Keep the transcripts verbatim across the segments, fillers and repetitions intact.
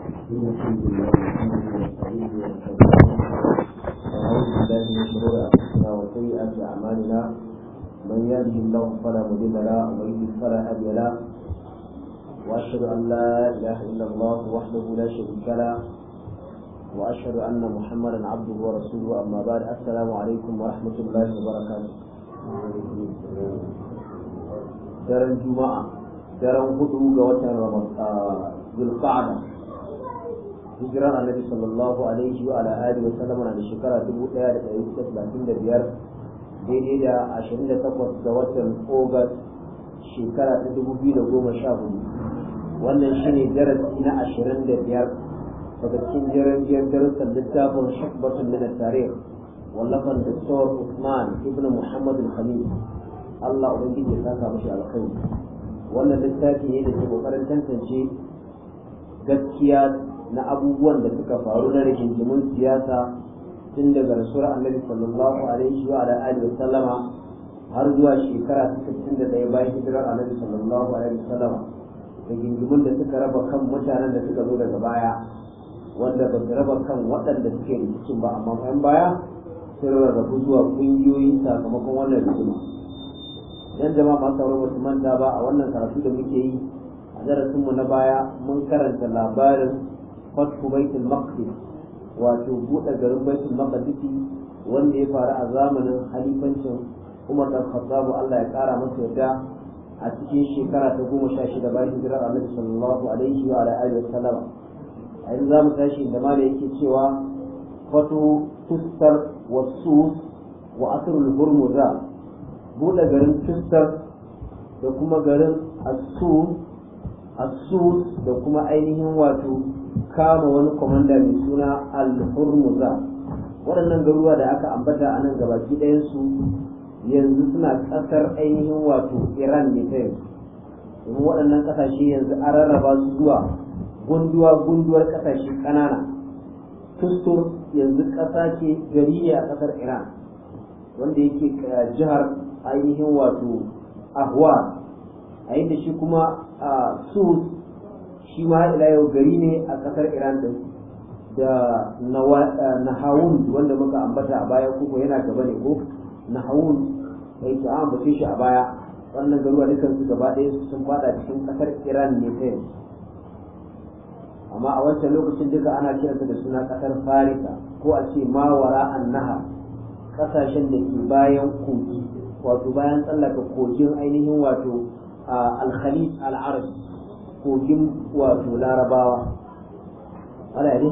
الحمد لله ونعوذ بالله من شرور انفسنا وسيئات اعمالنا من يهده الله فلا مضل له ومن يضلل فلا هادي له واشهد ان لا اله الا الله وحده لا شريك له واشهد ان محمدا عبده ورسوله. اما بعد، السلام عليكم ورحمه الله وبركاته. daren juma'a daren hudu ga watan zulqa'ada hijiran annabi sallallahu alaihi wa ala alihi wa sallam na shekara dubu ɗaya da ɗari hudu da talatin da biyar daidai da ashirin da takwas ga watan August shekara ta dubu biyu da goma sha hudu. wannan shine darasi na ashirin da biyar daga cikin jirgin darussan littafin hikbatun min at-tarikh wallafan Doktor Usman ibn Muhammad al-Khamis, Allah ubangiji ya saka mashi alkhairi. wannan littafi ne da ke kokarin tantance gaskiya na abubuwan da suka faru na rigingimun siyasa tun daga rasuwar annabi sallallahu alaihi wa alihi wa sallama har zuwa shekara ta sittin da ɗaya bayan hijirar annabi sallallahu alaihi wa sallama. rigingimun da suka raba kan mutanen da suka zo daga baya, wanda ba su raba kan waɗanda suke rikicin ba, amma bayan baya sun rarrabu zuwa ƙungiyoyi sakamakon wannan rigima. yan jama'a masu sauraro basu manta ba, a wannan karatu da muke yi a darasinmu na baya mun karanta labarin fathu baitul maqdis, wato buɗe garin baitul maqdis wanda ya faru a zamanin halifancin Umar bin Khattab, Allah ya kara masa yarda, a cikin shekara ta goma sha shida bayan hijirar Annabi sallallahu alaihi wa alihi wa sallam. a yanzu zamu tashi inda mala yake cewa fatu tustar wa sus wa asrul hurmuza, buɗe garin tustar da kuma garin asus asus da kuma ainihin wato kama wani komanda mai suna al-hurmuza. waɗannan garuruwa da aka ambata a nan gabaki ɗayansu yanzu suna ƙasar ainihin wato Iran ne ta yanzu, domin waɗannan ƙasashe yanzu an rarraba su zuwa gunduwa gunduwar ƙasashe ƙanana. tustur yanzu ƙasa ce, gari ne a ƙasar Iran wanda yake jihar ainihin wato ahwa, a yadda shi kuma a sus shi ma ila yau gari ne a ƙasar Iran din, da nahawun wanda muka ambata a baya, kuma yana gaba ne ko nahawun mai ta ambace shi a baya. wannan garuwa dukan su gaba ɗaya sun fada cikin ƙasar Iran ne ta yanzu, amma a wancan lokacin duka ana kiransa da suna ƙasar Farisa, ko a ce mawara an-nahar, ƙasashen da ke bayan kogi, wato bayan tsallaka kogin ainihin wato al-Khalij al-Arabi, kogin wato Larabawa. ana yi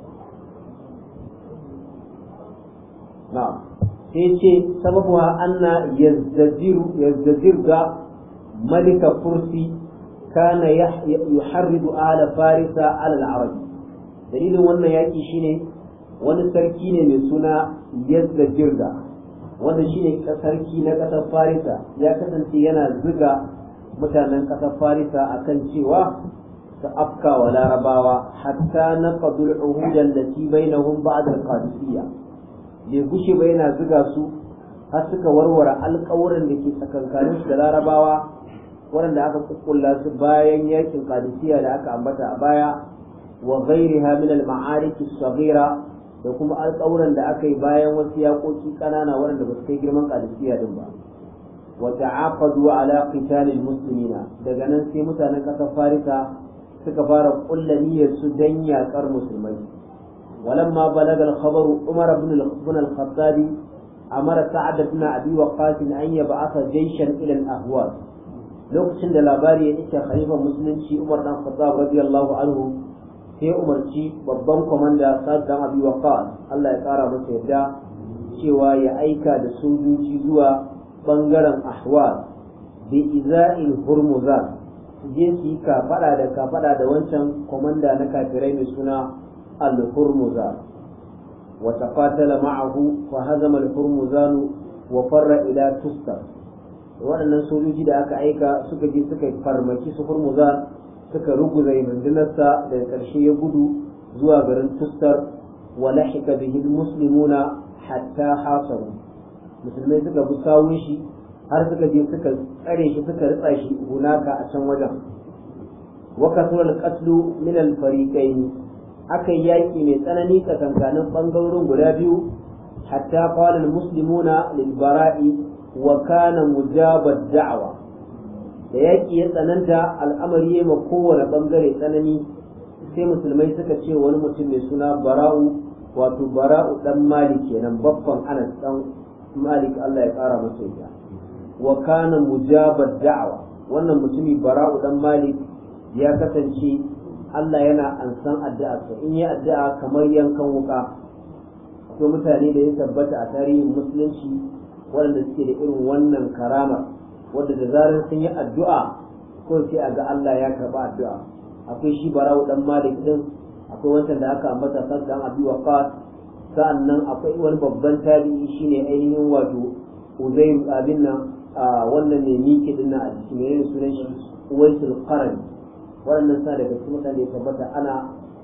na'am sai ce sababuha anna yazdajiru yazdajirga malika fursi kana yuharridu ala farisa ala al-arab. dalilin wannan yaki shine wani sarki ne mai suna yazdajirga, wanda shine sarki na kasar farisa, ya kasance yana zuga mutanen kasar farisa akan cewa su afka wa larabawa hatta naqadul uhud allati bainahum ba'da al-qadisiyya. bai gushe ba yana zuga su har suka warware alƙawuran da ke tsakankanin su da larabawa, waɗanda aka kukkulla su bayan yakin qadisiyya da aka ambata a baya, wa ghayriha min al-ma'arik as-saghira, da kuma alƙawuran da aka yi bayan wasu yaƙoƙi ƙanana waɗanda ba su kai girman qadisiyya din ba. wa ta'aqadu ala qital al-muslimina, daga nan sai mutanen ƙasar farisa suka fara ƙulla niyyar su dan yaƙar musulmai. ولما بلغ الخبر عمر بن الخطاب أمر سعد بن أبي وقاص أن يبعث جيشا إلى الأهواز. lokacin da labari ya isa khalifa musulunci Umar dan Khattab radiyallahu anhu, sai umarci babban komanda Sa'd dan Abi Waqqas, Allah ya kara masa yadda, cewa ya aika da sojoji zuwa bangaren Ahwaz bi iza'il Hurmuzan, su je su yi kafada da kafada da wancan komanda na kafirai mai suna al-Hurmuzan. wa taqatala ma'ahu fa hazama al-Hurmuzan wa farra ila Tustar. waɗannan sojoji da aka aika suka je suka farmaki su Hurmuzan, suka ruguza rundunarsa, daga ƙarshe ya gudu zuwa garin Tustar. wa lahika bihi al-muslimuna hatta hasaru, musulmai suka bi sawun shi har suka je suka tsare shi, suka ritsa shi hunaka a can wajen. wa kasura al-qatlu min al-fariqayn, aka yi yaƙi mai tsanani tsakankanin ɓangarorin guda biyu hatta qala al-muslimuna lil bara'i wa kana mujabad da'wa da yaƙi ya tsananta al'amari ya ma kowane ɓangare tsanani sai musulmai suka ce wani mutum mai suna bara'u wato bara'u dan malik kenan babban anas dan malik Allah ya kara masa yarda wa kana mujabad da'wa wannan mutumi bara'u dan malik ya kasance Allah yana ansan addu'a in yi addu'a kamar yankan wuka akwai mutane da ya tabbata a tarihin musulunci waɗanda suke da irin wannan karama wadda da zarar sun yi addu'a ko sai a ga Allah ya karɓa addu'a akwai shi bara'u dan malik din akwai wancan da aka ambata saddan abi waqas sa'annan akwai wani babban tabi'i shine ainihin wato Uzayr abin nan wannan ne miki din a cikin yayin sunan shi Uwaisul Qarni wannan sa daga cikin mutane tabbata ana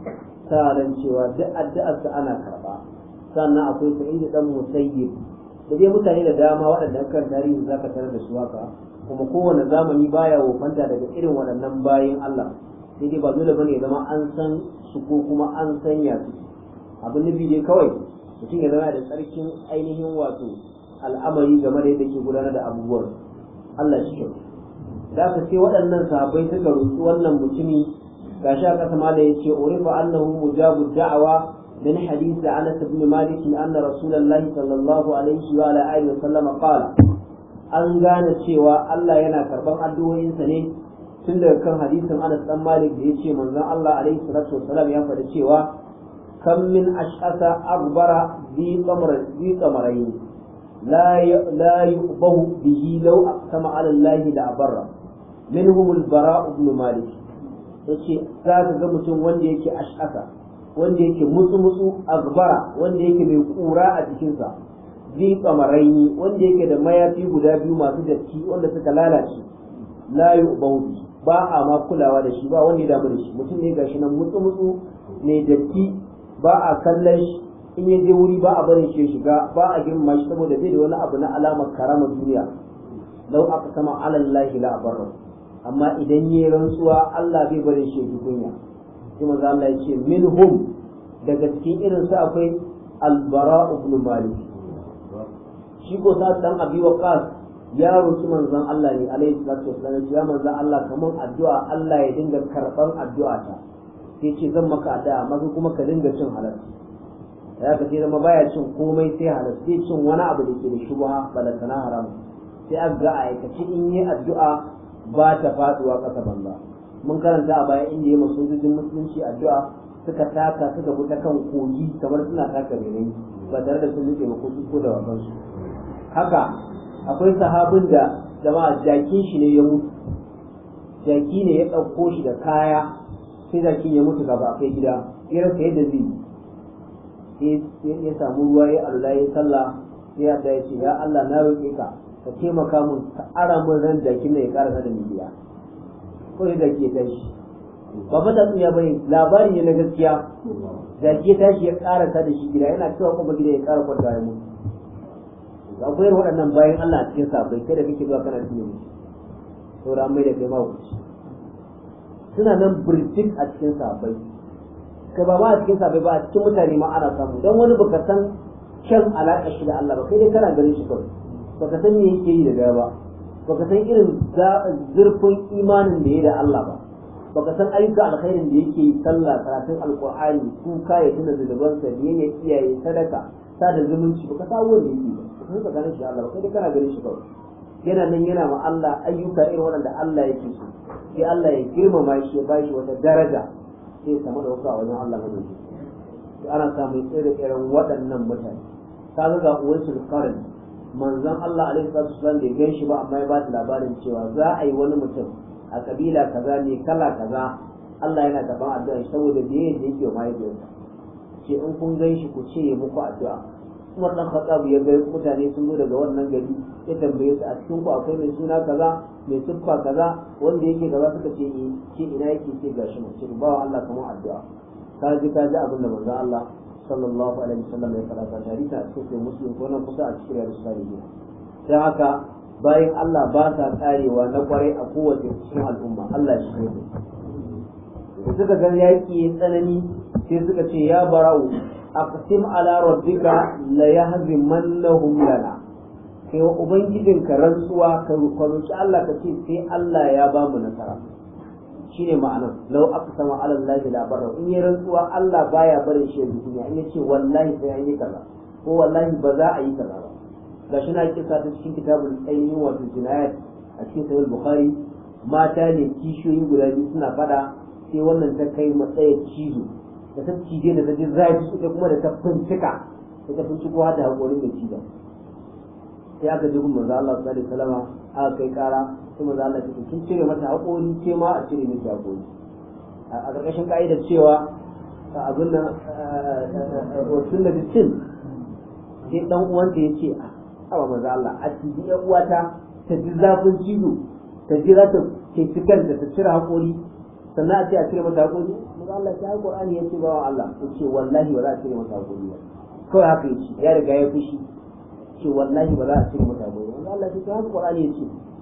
sa ran cewa duk addu'ar sa ana karba sannan akwai Sa'id dan Musayyib da dai mutane da dama waɗanda kan tarihi zaka tarar da su haka kuma kowane zamani baya wofanta daga irin waɗannan bayin Allah sai dai ba dole bane ya zama an san su ko kuma an sanya su abin nufi dai kawai mutum ya zama da tsarkin ainihin wato al'amari game da yadda ke gudanar da abubuwan Allah shi kyau da aka ce waɗannan sahabbai suka roƙi wannan mutumi gashi a ƙasa ma da ya ce urifa annahu mujabu da'awa min hadith Anas ibn Malik anna Rasulullahi sallallahu alaihi wa ala alihi wa sallam qala an gane cewa Allah yana karban addu'o'insa ne tun daga kan hadisin Anas dan Malik da yace manzon Allah alaihi salatu wassalam ya faɗi cewa kam min ash'asa aghbara bi qamar bi qamarayn la la yuqbahu bihi law aqsama ala Allah la barra minhum al-bara ibn Malik yace zaka ga mutum wanda yake ash'asa wanda yake mutsu mutsu aghbara wanda yake mai kura a jikinsa bi qamarayn wanda yake da mayafi guda biyu masu datti wanda suka lalace la yuqbahu ba a ma kulawa da shi ba wanda ya damu da shi mutum ne gashi nan mutsu mutsu ne datti ba a kallon shi in ya je wuri ba a barin shi shiga ba a girma shi saboda bai da wani abu na alamar karamar duniya lau aka sama alallahi la abarra amma idan yi rantsuwa Allah bai barin shi kunya sai manzo Allah ya ce minhum daga cikin irin su akwai albara ibn malik shi ko sa dan abi waqas ya roki manzon Allah ne alaihi salatu wasallam ya manzon Allah kaman addu'a Allah ya dinga karban addu'a ta sai ce zan maka addu'a amma kuma ka dinga cin halal ya ka ce zama baya cin komai sai halal sai cin wani abu da ke da shubha balantana haram sai aka ga aikace in yi addu'a ba ta faduwa kasa banza mun karanta a baya inda ya masojojin musulunci addu'a suka taka suka bi ta kan kogi kamar suna taka rere ba tare da sun rike ba ko da wasansu haka akwai sahabin da jama'a jakin shi ne ya mutu jaki ne ya ɗauko shi da kaya sai jakin ya mutu gaba a kai gida ya rasa yadda zai ya samu ruwa ya Allah ya sallah sai ya da ya ce ya Allah na roƙe ka ka taimaka mun ka ara mun ran jakin ne ya ƙara da miliya ko ya jaki ya tashi ba fa da tsuya bane labari ne na gaskiya jaki ya tashi ya ƙara da shi gida yana cewa kuma gida ya ƙara kwanta ya mutu akwai waɗannan bayan Allah a cikin sabai kai da kake zuwa kana cikin mutu saura mai da kai mawuci suna nan birtik a cikin sabai kai ba ma a cikin sabai ba a cikin mutane ma ana samu don wani baka san kyan alaƙa shi da Allah ba kai dai kana ganin shi kawai baka san me yake yi da gaya ba baka san irin zurfin imanin da ya da Allah ba baka san ayyuka alkhairin da yake yi sallah karatun alqur'ani kuka ya tuna zunubansa biyayya iyaye sadaka sada zumunci baka san wanda yake ba sun ka ganin shi Allah ba kai kana ganin shi kawai yana nan yana ma Allah ayyuka irin waɗanda Allah yake so sai Allah ya girmama shi ya bashi wata daraja sai ya samu dauka a wajen Allah mai to ana samun irin irin waɗannan mutane ka ga uwaisul qarn manzon Allah alaihi salatu wasallam da gan shi ba amma ya ba shi labarin cewa za a yi wani mutum a kabila kaza ne kala kaza Allah yana gaban addu'a saboda biye da yake wa mahaifiyarsa ce in kun gan shi ku ce muku addu'a Umar dan Khattab ya ga mutane sun zo daga wannan gari ya tambaye su a cikin ku akwai mai suna kaza mai siffa kaza wanda yake kaza suka ce eh ce ina yake ce gashi mu ce ba Allah kamar addu'a ka ji ka ji abin da manzon Allah sallallahu alaihi wasallam ya fara ta hadisi a cikin muslim ko nan kusa a cikin risali ne dan haka bayan Allah ba ta karewa na kwarai a kowace cikin al'umma Allah shi ne suka ga yaki tsanani sai suka ce ya bara'u aqsim ala rabbika la yahzimannahum lana, kai wa ubangijinka rantsuwa ka roki Allah ka ce sai Allah ya ba mu nasara. shine ma'anar law aqsama ala Allah la barra, in yi rantsuwa Allah baya barin shi duniya, in yace wallahi sai an yi kaza ko wallahi ba za a yi kaza ba. gashi na kisa ta cikin kitabul ainihin wato jinayat a cikin sahih bukhari, mata ne kishiyoyi guda biyu suna fada, sai wannan ta kai matsayar cizo da ta cije da ta ji zafi, ita kuma da ta fincika da ta finciko har da hakorin da cizon. sai aka ji gun manzo Allah sallallahu alaihi wasallam aka kai kara, sai manzo Allah ya ce kin cire mata hakori ce ma a cire miki hakori, a karkashin ka'idar cewa abin nan rasul da cin sai dan uwanta ya ce a manzo Allah a cikin yan uwata ta ji zafin cizo, ta ji za ta ke cikar da ta cire hakori sannan a ce a cire mata hakori. manzo Allah ya yi Qur'ani ya ce ba wa Allah ya ce wallahi ba za a cire mata hakori ba, kawai haka ya ce ya riga ya fushi ce wallahi ba za a cire mata hakori. manzo Allah ya ce haka Qur'ani ya ce.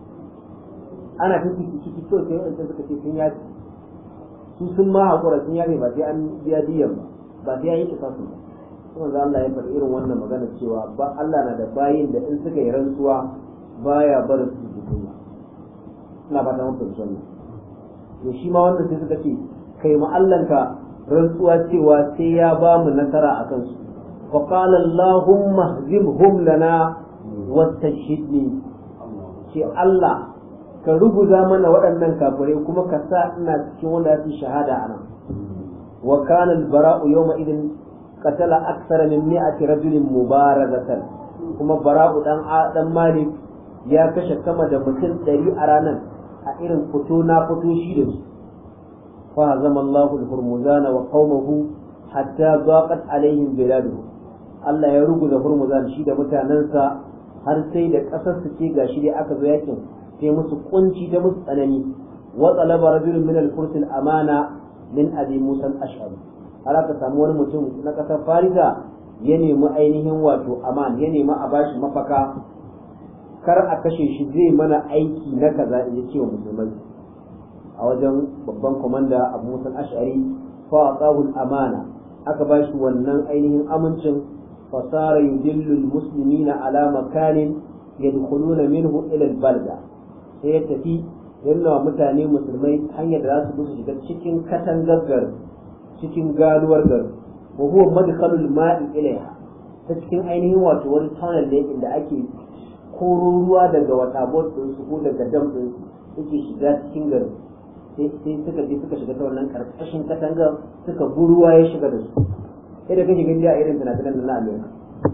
ana ta ciki ciki to sai wanda suka ce sun yaji su sun ma hakura sun yaji ba sai an biya diyan ba ba sai an yi kisasu ba. manzo Allah ya faɗi irin wannan magana cewa ba Allah na da bayin da in suka yi rantsuwa baya barin su su duniya. ina ba ta mun fahimci wannan. to shi ma wannan sai suka ce kai ma Allahnka rantsuwa cewa sai ya ba mu nasara akan su. fa qala Allahumma hzimhum lana wastashhidni, ce Allah ka ruguza mana waɗannan kafirai kuma ka sa ina cikin wanda su shahada anan. wa kana al-bara'u yawma idin qatala akthara min mi'ati rajulin mubarazatan, kuma bara'u dan dan Malik ya kashe sama da mutum ɗari a ranar a irin fito na fito shi da su. fa zama Allahu al-hurmuzana wa qaumahu hatta daqat alaihim biladuhu, Allah ya ruguza hurmuzan shi da mutanansa har sai da kasar su ce gashi dai aka zo yakin sai musu kunci ta musu tsanani. wa talaba rajulun min al-furs al-amana min abi musa al-ash'ari, har aka samu wani mutum na kasar farisa ya nemi ainihin wato aman, ya nemi a bashi mafaka kar a kashe shi zai mana aiki na kaza ya ce wa musulmai a wajen babban komanda abu musa al-ash'ari. fa aqahu al-amana, aka bashi wannan ainihin amincin. fasara yudillu al-muslimina ala makanin yadkhuluna minhu ila al-balda, sai ya tafi yana wa mutane musulmai hanyar da za su bi su shiga cikin katangar gar cikin galuwar gar. wa huwa madkhalul ma'i ilaiha, ta cikin ainihin wato wani tunnel ne inda ake koro ruwa daga wata bot din su ko daga dam din su yake shiga cikin garin. sai sai suka je suka shiga ta wannan karkashin katangar suka buruwa ya shiga da su, sai da kake gani a irin tunatunan na Amerika.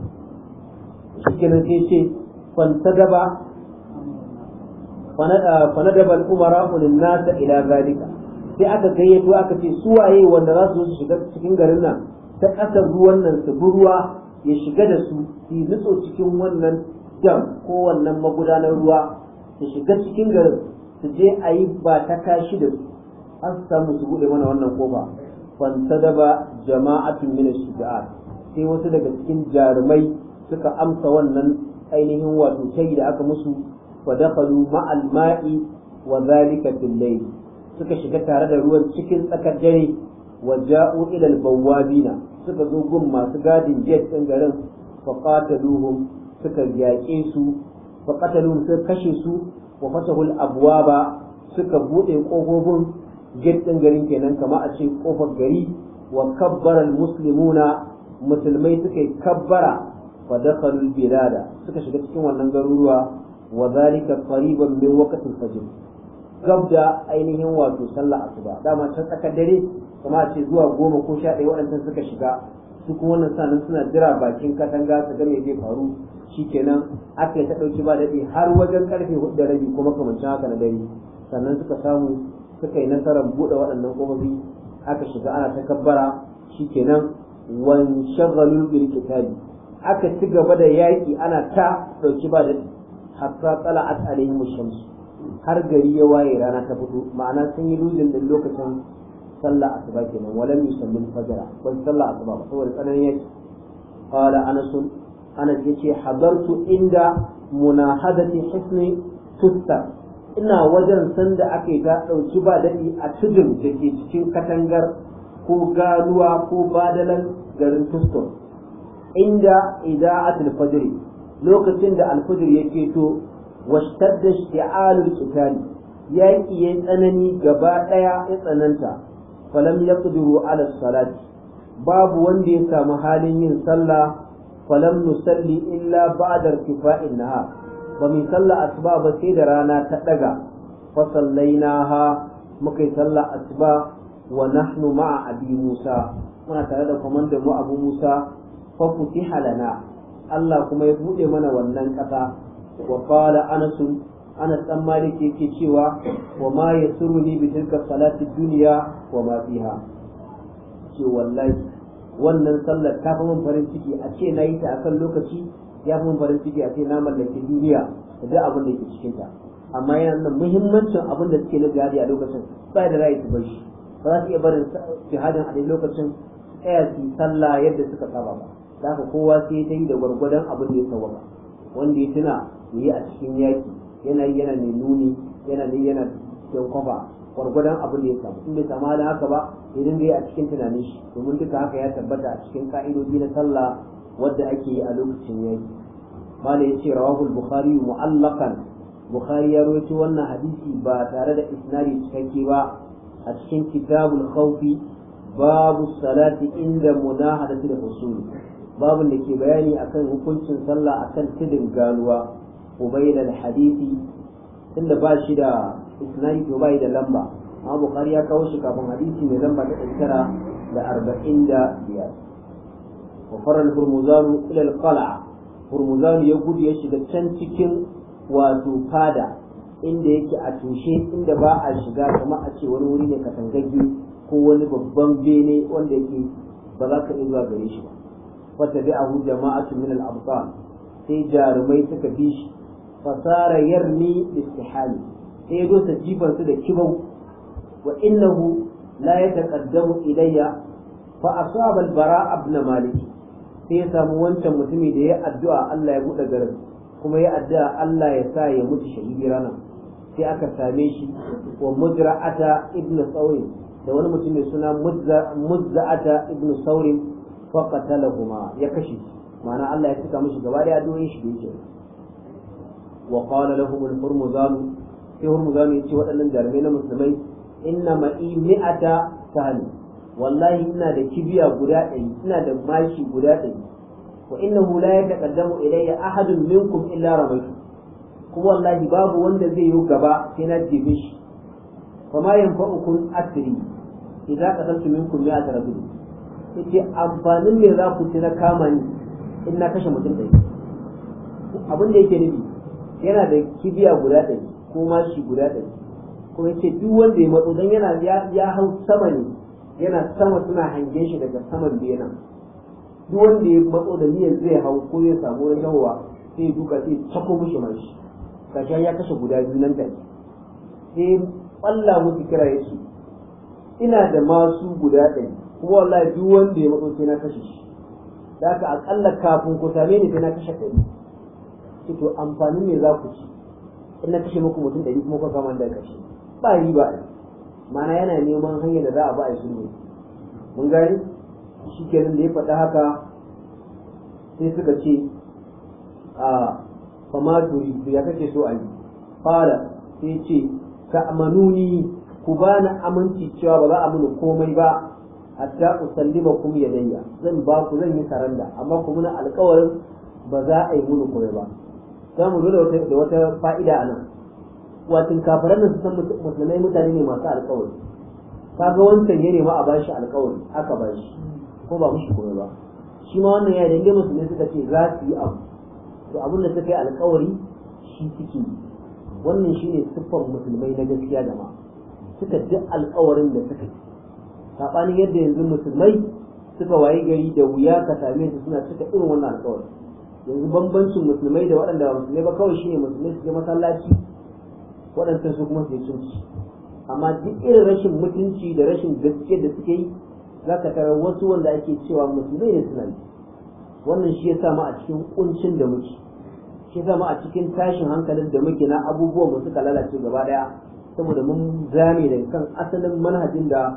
shi kenan sai ce fantadaba fanadaba al-umara lin nas ila zalika, sai aka gayyato aka ce su waye wanda za su shiga cikin garin nan ta kasar ruwan nan su ruwa ya shiga da su su nutso cikin wannan dam ko wannan magudanar ruwa, su shiga cikin garin su je a yi ba ta kashi da su an samu su bude mana wannan kofa. fantadaba jama'atun min ash-shuja'at, sai wasu daga cikin jarumai suka amsa wannan ainihin wato tayi da aka musu. fa dakhalu ma'al ma'i wa dhalika fil layl, suka shiga tare da ruwan cikin tsakar dare. wa ja'u ila al-bawabina, suka zo gun masu gadin jet din garin. fa qataluhum, suka yaƙe su. fa qataluhum, suka kashe su. wa fatahu al-abwaba, suka bude kofofin jet din garin kenan kamar a ce kofar gari. wa kabbara al-muslimuna, musulmai suka yi kabbara. fa dakhalu al-bilada, suka shiga cikin wannan garuruwa. wa zalika qariban min waqti al-fajr, gabda ainihin wato sallah asuba. dama can tsakar dare kuma a ce zuwa goma ko sha ɗaya waɗannan suka shiga, su kuma wannan sanan suna jira bakin katanga su ga me zai faru. shikenan aka yi ta ɗauki ba daɗi har wajen karfe hudu da rabi kuma kamancin haka na dare, sannan suka samu suka yi nasarar buɗe waɗannan ƙofofi aka shiga ana ta kabbara. shikenan wan shaghalu bil kitabi, aka ci gaba da yaƙi ana ta ɗauki ba daɗi hatta tsala'at alaihim shams, har gari ya waye rana ta fito. ma'ana sun yi luzin din lokacin sallah asuba kenan. walam yusallu fajra, wal sallah asuba ba saboda tsananin yaki. qala anas anas yace hadartu inda munahadati hisni tusta, ina wajen sanda ake ta dauki ba dadi a tudun da ke cikin katangar ko ganuwa ko badalan garin Tuston inda ida'atul fajr lokacin da alfajr ya keto washtadda ishti'alul qital yaki ya tsanani gaba daya ya tsananta falam yaqdiru ala salati babu wanda ya samu halin yin sallah falam nusalli illa ba'da irtifa'in nahar ba mu sallah asuba ba sai da rana ta daga fa sallainaha muka yi sallah asuba wa nahnu ma'a abi Musa muna tare da komandan mu Abu Musa fa futiha lana Allah kuma ya bude mana wannan kasa wa qala Anas Anas dan Malik yake cewa wa ma yasuruni bi tilka salati dunya wa ma fiha ce wallahi wannan sallar ta fi mun farin ciki a ce nayi ta akan lokaci ya fi mun farin ciki a ce na mallaki duniya da abin da yake cikin ta amma yana nan muhimmancin abin da suke na jihadi a lokacin ba da rai su bar shi ba za su iya barin jihadin a lokacin tsaya su sallah yadda suka saba ba da haka kowa sai ta yi da gwargwadon abin da ya sawaka wanda ya tuna ya yi a cikin yaki yana yi yana mai nuni yana ne yana yan kwafa gwargwadon abin da ya samu in bai samu halin haka ba ya dinga yi a cikin tunanin shi domin duka haka ya tabbata a cikin ka'idoji na sallah wadda ake yi a lokacin yaki mala ya ce rawahul bukhari mu'allaqan bukhari ya rawaito wannan hadisi ba tare da isnadi cikakke ba a cikin kitabul khawfi babu salati inda munahadati da husul babun da ke bayani akan hukuncin sallah akan tidin ganuwa ubaydal hadisi inda ba shi da isnadi to bai da lamba amma bukhari ya kawo shi kafin hadisi mai lamba ta tara da arba'in da biyar wa faral hurmuzan ila al-qal'a hurmuzan ya gudu ya shiga can cikin wato fada inda yake a tushe inda ba a shiga kamar a ce wani wuri ne katangagge ko wani babban bene wanda yake ba za ka iya zuwa gare shi ba wata bi'ahu jama'atu min al-abtal sai jarumai suka bi shi fasara yarmi istihali sai ya dosa jifan su da kibau wa innahu la yataqaddamu ilayya fa asaba al-bara ibn malik sai ya samu wancan mutumi da ya addu'a Allah ya bude garin kuma ya addu'a Allah ya sa ya mutu shahidi ranar sai aka same shi wa muzra'ata ibn saurin da wani mutum mai suna muzza'ata ibn saurin fa qatalahuma ya kashe shi ma'ana Allah ya saka mishi gaba da addu'o'in shi da yake wa qala lahum al-hurmuzan sai hurmuzan ya ce waɗannan jarumai na musulmai inna ma'i mi'ata sahli wallahi ina da kibiya guda ɗari ina da mashi guda ɗari wa innahu la yataqaddamu ilayya ahadun minkum illa ramaytu kuma wallahi babu wanda zai yi gaba sai na jefe shi fa ma yanfa'ukum asri idan qataltu minkum ya tarabu yace amfanin me za ku ci na kama ni in na kashe mutum ɗaya abin da yake nufi yana da kibiya guda ɗari ko mashi guda ɗari kuma yace duk wanda ya matso dan yana ya hau sama ne yana sama suna hangen shi daga saman benan duk wanda ya matso da niyyar zai hau ko ya samu wani yawa sai ya duka sai ya cako mishi mashi kashi ya kashe guda biyu nan take sai Allah musu kira yace ina da masu guda ɗari kuma wallahi duk wanda ya matso sai na kashe shi da haka akalla kafin ku same ni sai na kashe ɗari sai to amfanin me za ku ci in na kashe muku mutum ɗari kuma ku kama da kashe ba riba ma'ana yana neman hanyar da za a ba a sulhu mun gani shi kenan da ya faɗa haka sai suka ce a fama turi ya kake so a yi fara sai ce ka amanuni ku bani aminci cewa ba za a muni komai ba hatta usallima kum yadayya zan ba ku zan yi saranda amma ku muna alƙawarin ba za a yi muni komai ba za mu zo da wata fa'ida a nan watin kafiran nan su san musulmai mutane ne masu alƙawari kaga wancan ya nema a bashi alƙawari aka bashi ko ba mushi komai ba shi ma wannan ya dange musulmai suka ce za su yi abu to abin da suka yi alƙawari shi suke yi wannan shine siffar musulmai na gaskiya da ma suka duk alƙawarin da suka yi saɓanin yadda yanzu musulmai suka waye gari da wuya ka same su suna cika irin wannan alƙawari yanzu bambancin musulmai da waɗanda ba musulmai ba kawai shine musulmai su je masallaci waɗancan su kuma su yi cinci amma duk irin rashin mutunci da rashin gaskiya da suke yi za ka tarar wasu wanda ake cewa musulmai ne suna yi wannan shi ya sa mu a cikin kuncin da muke shi ya sa mu a cikin tashin hankalin da muke na abubuwan mu suka lalace gaba daya saboda mun zame daga kan asalin manhajin da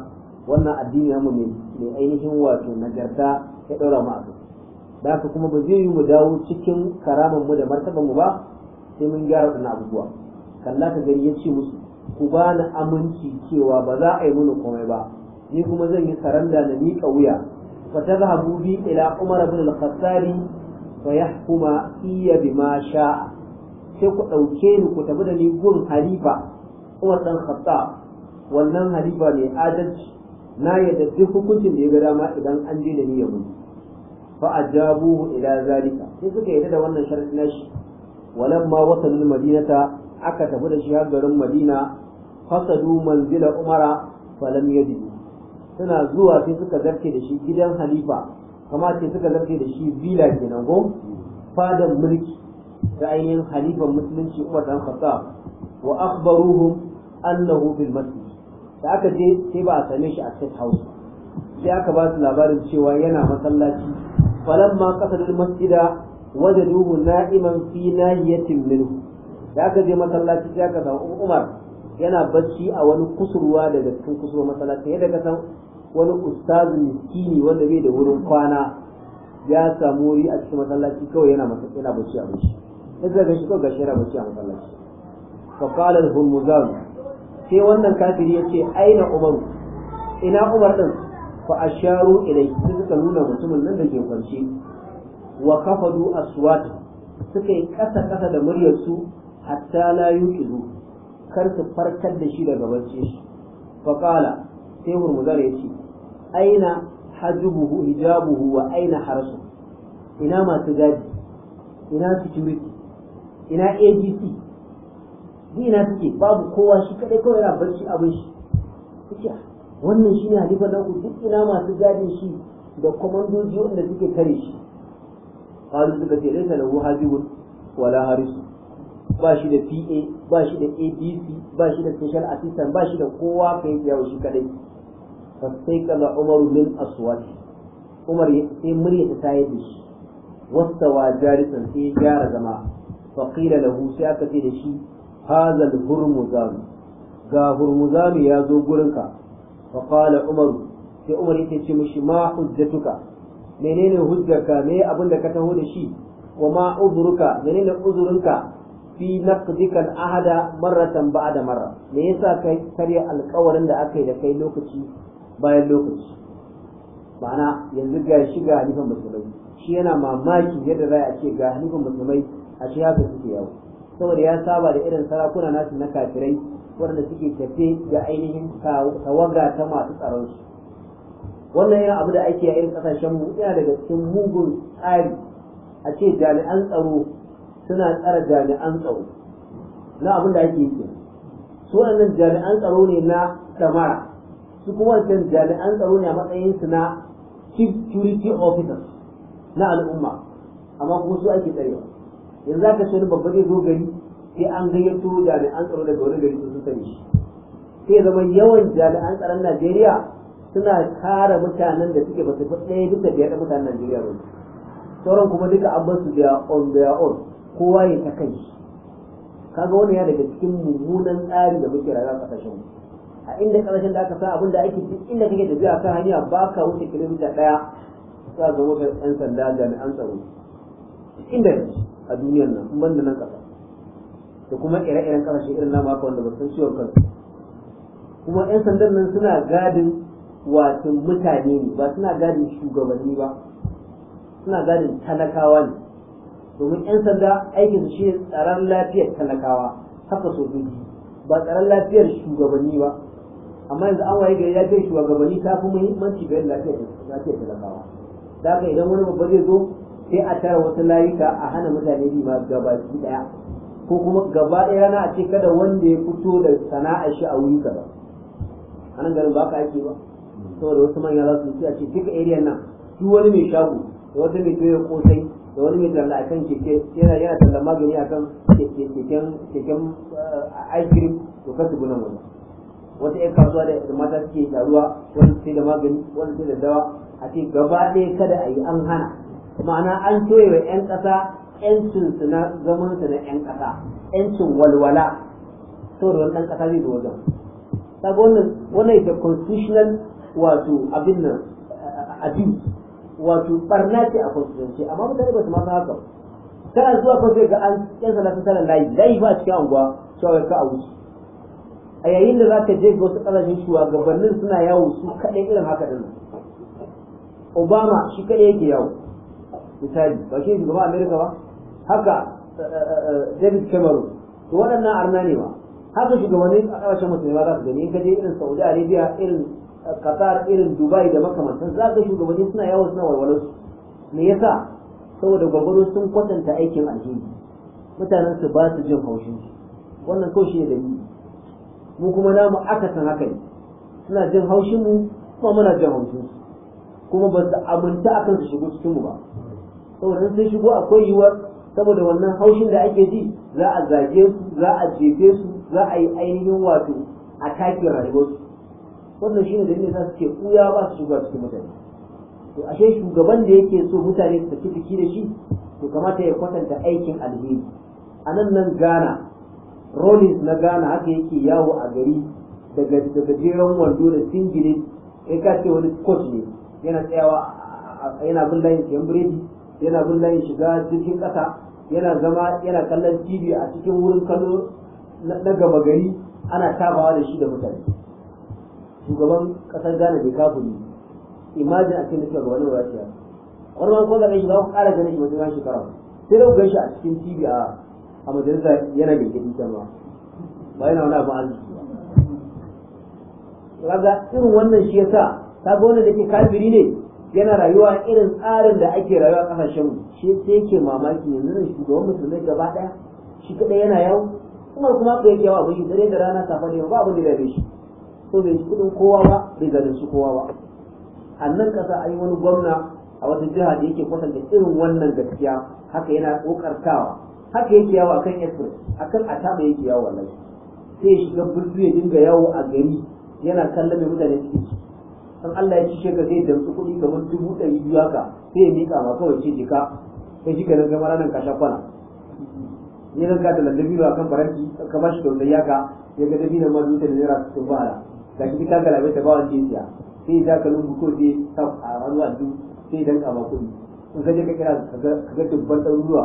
wannan addini namu mai ainihin wato nagarta ya ɗaura mu a kai. Da haka kuma ba zai yi mu dawo cikin karaman mu da martaban mu ba sai mun gyara wannan abubuwa. Kalla ka gani ya ce musu ku ba ni aminci cewa ba za a yi mini komai ba, ni kuma zan yi saranda na miƙa wuya. fa tadhhabu bi ila Umar ibn al-Khattab fa yahkuma iya bima sha'a, sai ku ɗauke ni ku tafi da ni gun halifa Umar dan Khattab, wannan halifa mai adalci, na yadda duk hukuncin da ya ga dama idan an je da ni ya mutu. fa ajabuhu ila zalika, sai suka yadda da wannan sharadi nashi. walamma wasalul madinata, aka tafi da shi har garin Madina. fasadu manzila Umara falam yajidu, suna zuwa sai suka zarce da shi gidan halifa, kama ce suka zarce da shi villa kenan go, fadan mulki da ainihin halifan musulunci Umar dan Khattab. wa akhbaruhum annahu fil masjid, da aka je sai ba a same shi a state house, sai aka ba su labarin cewa yana masallaci. falamma qasadul masjida wajaduhu na'iman fi nahiyatin minhu, da aka je masallaci sai aka samu Umar yana bacci a wani kusurwa daga cikin kusurwa masallaci, yadda ka san wani ustazu miskini wanda bai da wurin kwana ya samu wuri a cikin masallaci kawai yana masallaci yana bacci a bacci, sai ga shi kawai gashi yana bacci a masallaci. fa qala al-hurmuzan, sai wannan kafiri yace aina Umar, ina Umar din? fa asharu ilai, sai suka nuna mutumin nan da ke kwance. wa kafadu aswat, suka yi kasa kasa da muryar su hatta la yuqizu, kar su farkar da shi daga bacci shi. fa qala, sai hurmuzan yace aina hajubuhu hijabuhu wa aina harasu, ina masu gadi, ina security, ina A G C, ina suke? babu kowa, shi kadai kawai yana barci abin shi. kace wannan shine halifa da ku, duk ina masu gadin shi da komandoji wanda suke kare shi. qalu suka ce laysa lahu hajibun wala harisu, ba shi da P A, ba shi da A D C, ba shi da special assistant, ba shi da kowa, kai yawo shi kadai. فاستيقظ عمر من أصواته، عمر في مرية تايدش واستوى جالسا في جار جماعة. فقيل له سيأكد لشي هذا الهرمزان، قا هرمزان يا ذو قرنك. فقال عمر، في عمر يتشمش ما حجتك، منين حجك مي أبن لك تهود شي، وما عذرك منين عذرك في نقدك الأحد مرة بعد مرة، ليس كري القول عند أكيد كي لوكتي bayan lokaci. ma'ana yanzu ga shi ga halifan musulmai, shi yana mamaki yadda za a ce ga halifan musulmai a shi haka suke yawo, saboda ya saba da irin sarakuna nasu na kafirai waɗanda suke tafe da ainihin tawaga ta masu tsaron su. wannan yana abu da ake a irin ƙasashen mu, yana daga cikin mugun tsari a ce jami'an tsaro suna tsara jami'an tsaro na abin da ake yi. su waɗannan jami'an tsaro ne na damara, su kuma wancan jami'an tsaro ne a matsayin su na chief security officers na al'umma, amma kuma su ake tsarewa. yanzu za ka ce wani babba zai zo gari sai an gayyato jami'an tsaro daga wani gari sun sani shi, sai zama yawan jami'an tsaron Najeriya suna kare mutanen da suke ba su fi ɗaya bisa biyar da mutanen Najeriya ba, sauran kuma duka an bar su da on their own, kowa ya ta kai shi. kaga wannan ya daga cikin mummunan tsari da muke rayuwa a ƙasashen mu. a inda kasashen da aka sa abin da ake duk inda kake tafiya kan hanya ba ka wuce kilomita ɗaya za ga motar yan sanda jami'an tsaro inda a duniyar nan in banda nan ƙasa, da kuma ire-iren ƙasashe irin namu haka wanda ba san ciwon kansu. kuma yan sandan nan suna gadin wato mutane ne, ba suna gadin shugabanni ba, suna gadin talakawa ne. domin yan sanda aikin su shi tsaron lafiyar talakawa, haka sojoji ba tsaron lafiyar shugabanni ba. amma yanzu an waye gari lafiyar shugabanni ta fi muhimmanci ga lafiyar lafiyar talakawa. da haka idan wani babba zai zo sai a tara wasu layuka a hana mutane bi ma gabaki daya, ko kuma gaba ɗaya rana a ce kada wanda ya fito da sana'ar shi a wuri kaza. a nan garin ba ka ake ba, saboda wasu manya za su ce a ce duka area nan duk wani mai shago da wata mai toyar kosai da wani mai talla akan keke yana yana tallan magani akan keken keken ice cream, to kasu gunan wani. wata ƴan kasuwa da mata suke taruwa, wani sai da magani, wani sai da dawa, a ce gaba ɗaya kada a yi an hana. ma'ana an toye wa ƴan ƙasa ƴancin su na zaman su na ƴan ƙasa, ƴancin walwala, saboda wani ɗan ƙasa zai zo wajen. kaga wannan wannan ita constitutional wato abin nan abin wato barna ce a constituency amma mutane ba su ma haka kana zuwa kan sai ga an yan salatu tana layi layi ba cikin anguwa cewa ka a wuce a yayin da zaka je ga wasu ƙasashen shugabannin suna yawo su kaɗai irin haka din Obama shi kaɗai yake yawo misali ba shi shugaban America ba haka David Cameron to waɗannan arna ne ba haka shugabannin a ƙasashen musulmi ba za su gani in ka je irin Saudi Arabia irin Qatar irin Dubai da makamantan za ka shugabanni suna yawo suna walwalar su me yasa saboda gwagwaro sun kwatanta aikin alheri mutanen su ba su jin haushin shi wannan kawai shi ne dalili mu kuma namu aka san haka ne suna jin haushin mu kuma muna jin haushin su kuma ba su aminta akan su shigo cikin mu ba saboda sun shigo akwai yiwuwar saboda wannan haushin da ake ji za a zage su za a jefe su za a yi ainihin wato a takin rayuwarsu wannan shine dalilin da su ke kuya ba su shiga cikin mutane to ashe shugaban da yake so mutane su tafi fiki da shi to kamata ya kwatanta aikin alheri a nan nan Ghana Rollins na Ghana haka yake yawo a gari daga daga jeron wando da singile kai ka ce wani coach ne yana tsayawa yana bin layin siyan biredi yana bin layin shiga jirgin kasa yana zama yana kallon T V a cikin wurin kallo na gama gari ana tabawa da shi da mutane shugaban kasar Ghana bai kafuri imagine a cikin da shugabannin Russia wani ma ko da shi ba ku kara ganin shi mutum shekara sai da ku gan shi a cikin T V a a majalisa yana da gidi jama'a ba yana wani abu arziki ba kaga irin wannan shi yasa kaga wannan da ke kafiri ne yana rayuwa irin tsarin da ake rayuwa a kasashen mu shi sai yake mamaki yanzu ne shugaban musulmai gaba daya shi kadai yana yawo kuma kuma ko yake yawo abin shi dare da rana safa da ba abin da ya shi so bai kudin kowa ba bai zalunci kowa ba annan kasa an yi wani gwamna a wata jiha da yake kwatanta irin wannan gaskiya haka yana kokartawa haka yake yawo akan express akan ataba yake yawo wallahi sai ya shiga bulbu ya dinga yawo a gari yana kallon mai mutane suke ci san Allah ya ci sheka zai damtsu kuɗi kamar dubu ɗari biyu haka sai ya miƙa ma kawai ce jika sai shi ka nan gama ranar kasha kwana ne zan gada lallabi ba kan faranti ka ba shi da wanda yaka ya ga dabi na ma dutse da naira sun ba ga shi ka galabe ta ba wanda ya siya sai ya ka lungu ko sai ta a hannu a duk sai dan kama kuɗi in ka je ka kira ka ga dubban ɗaruruwa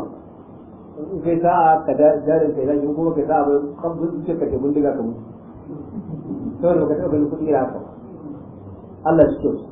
in kai sa'a ka jarin kai zaki kuma kai sa'a bai kan zuciya ka tebun diga ka mutu saboda ka taɓa ganin kuɗi da haka Allah shi kyau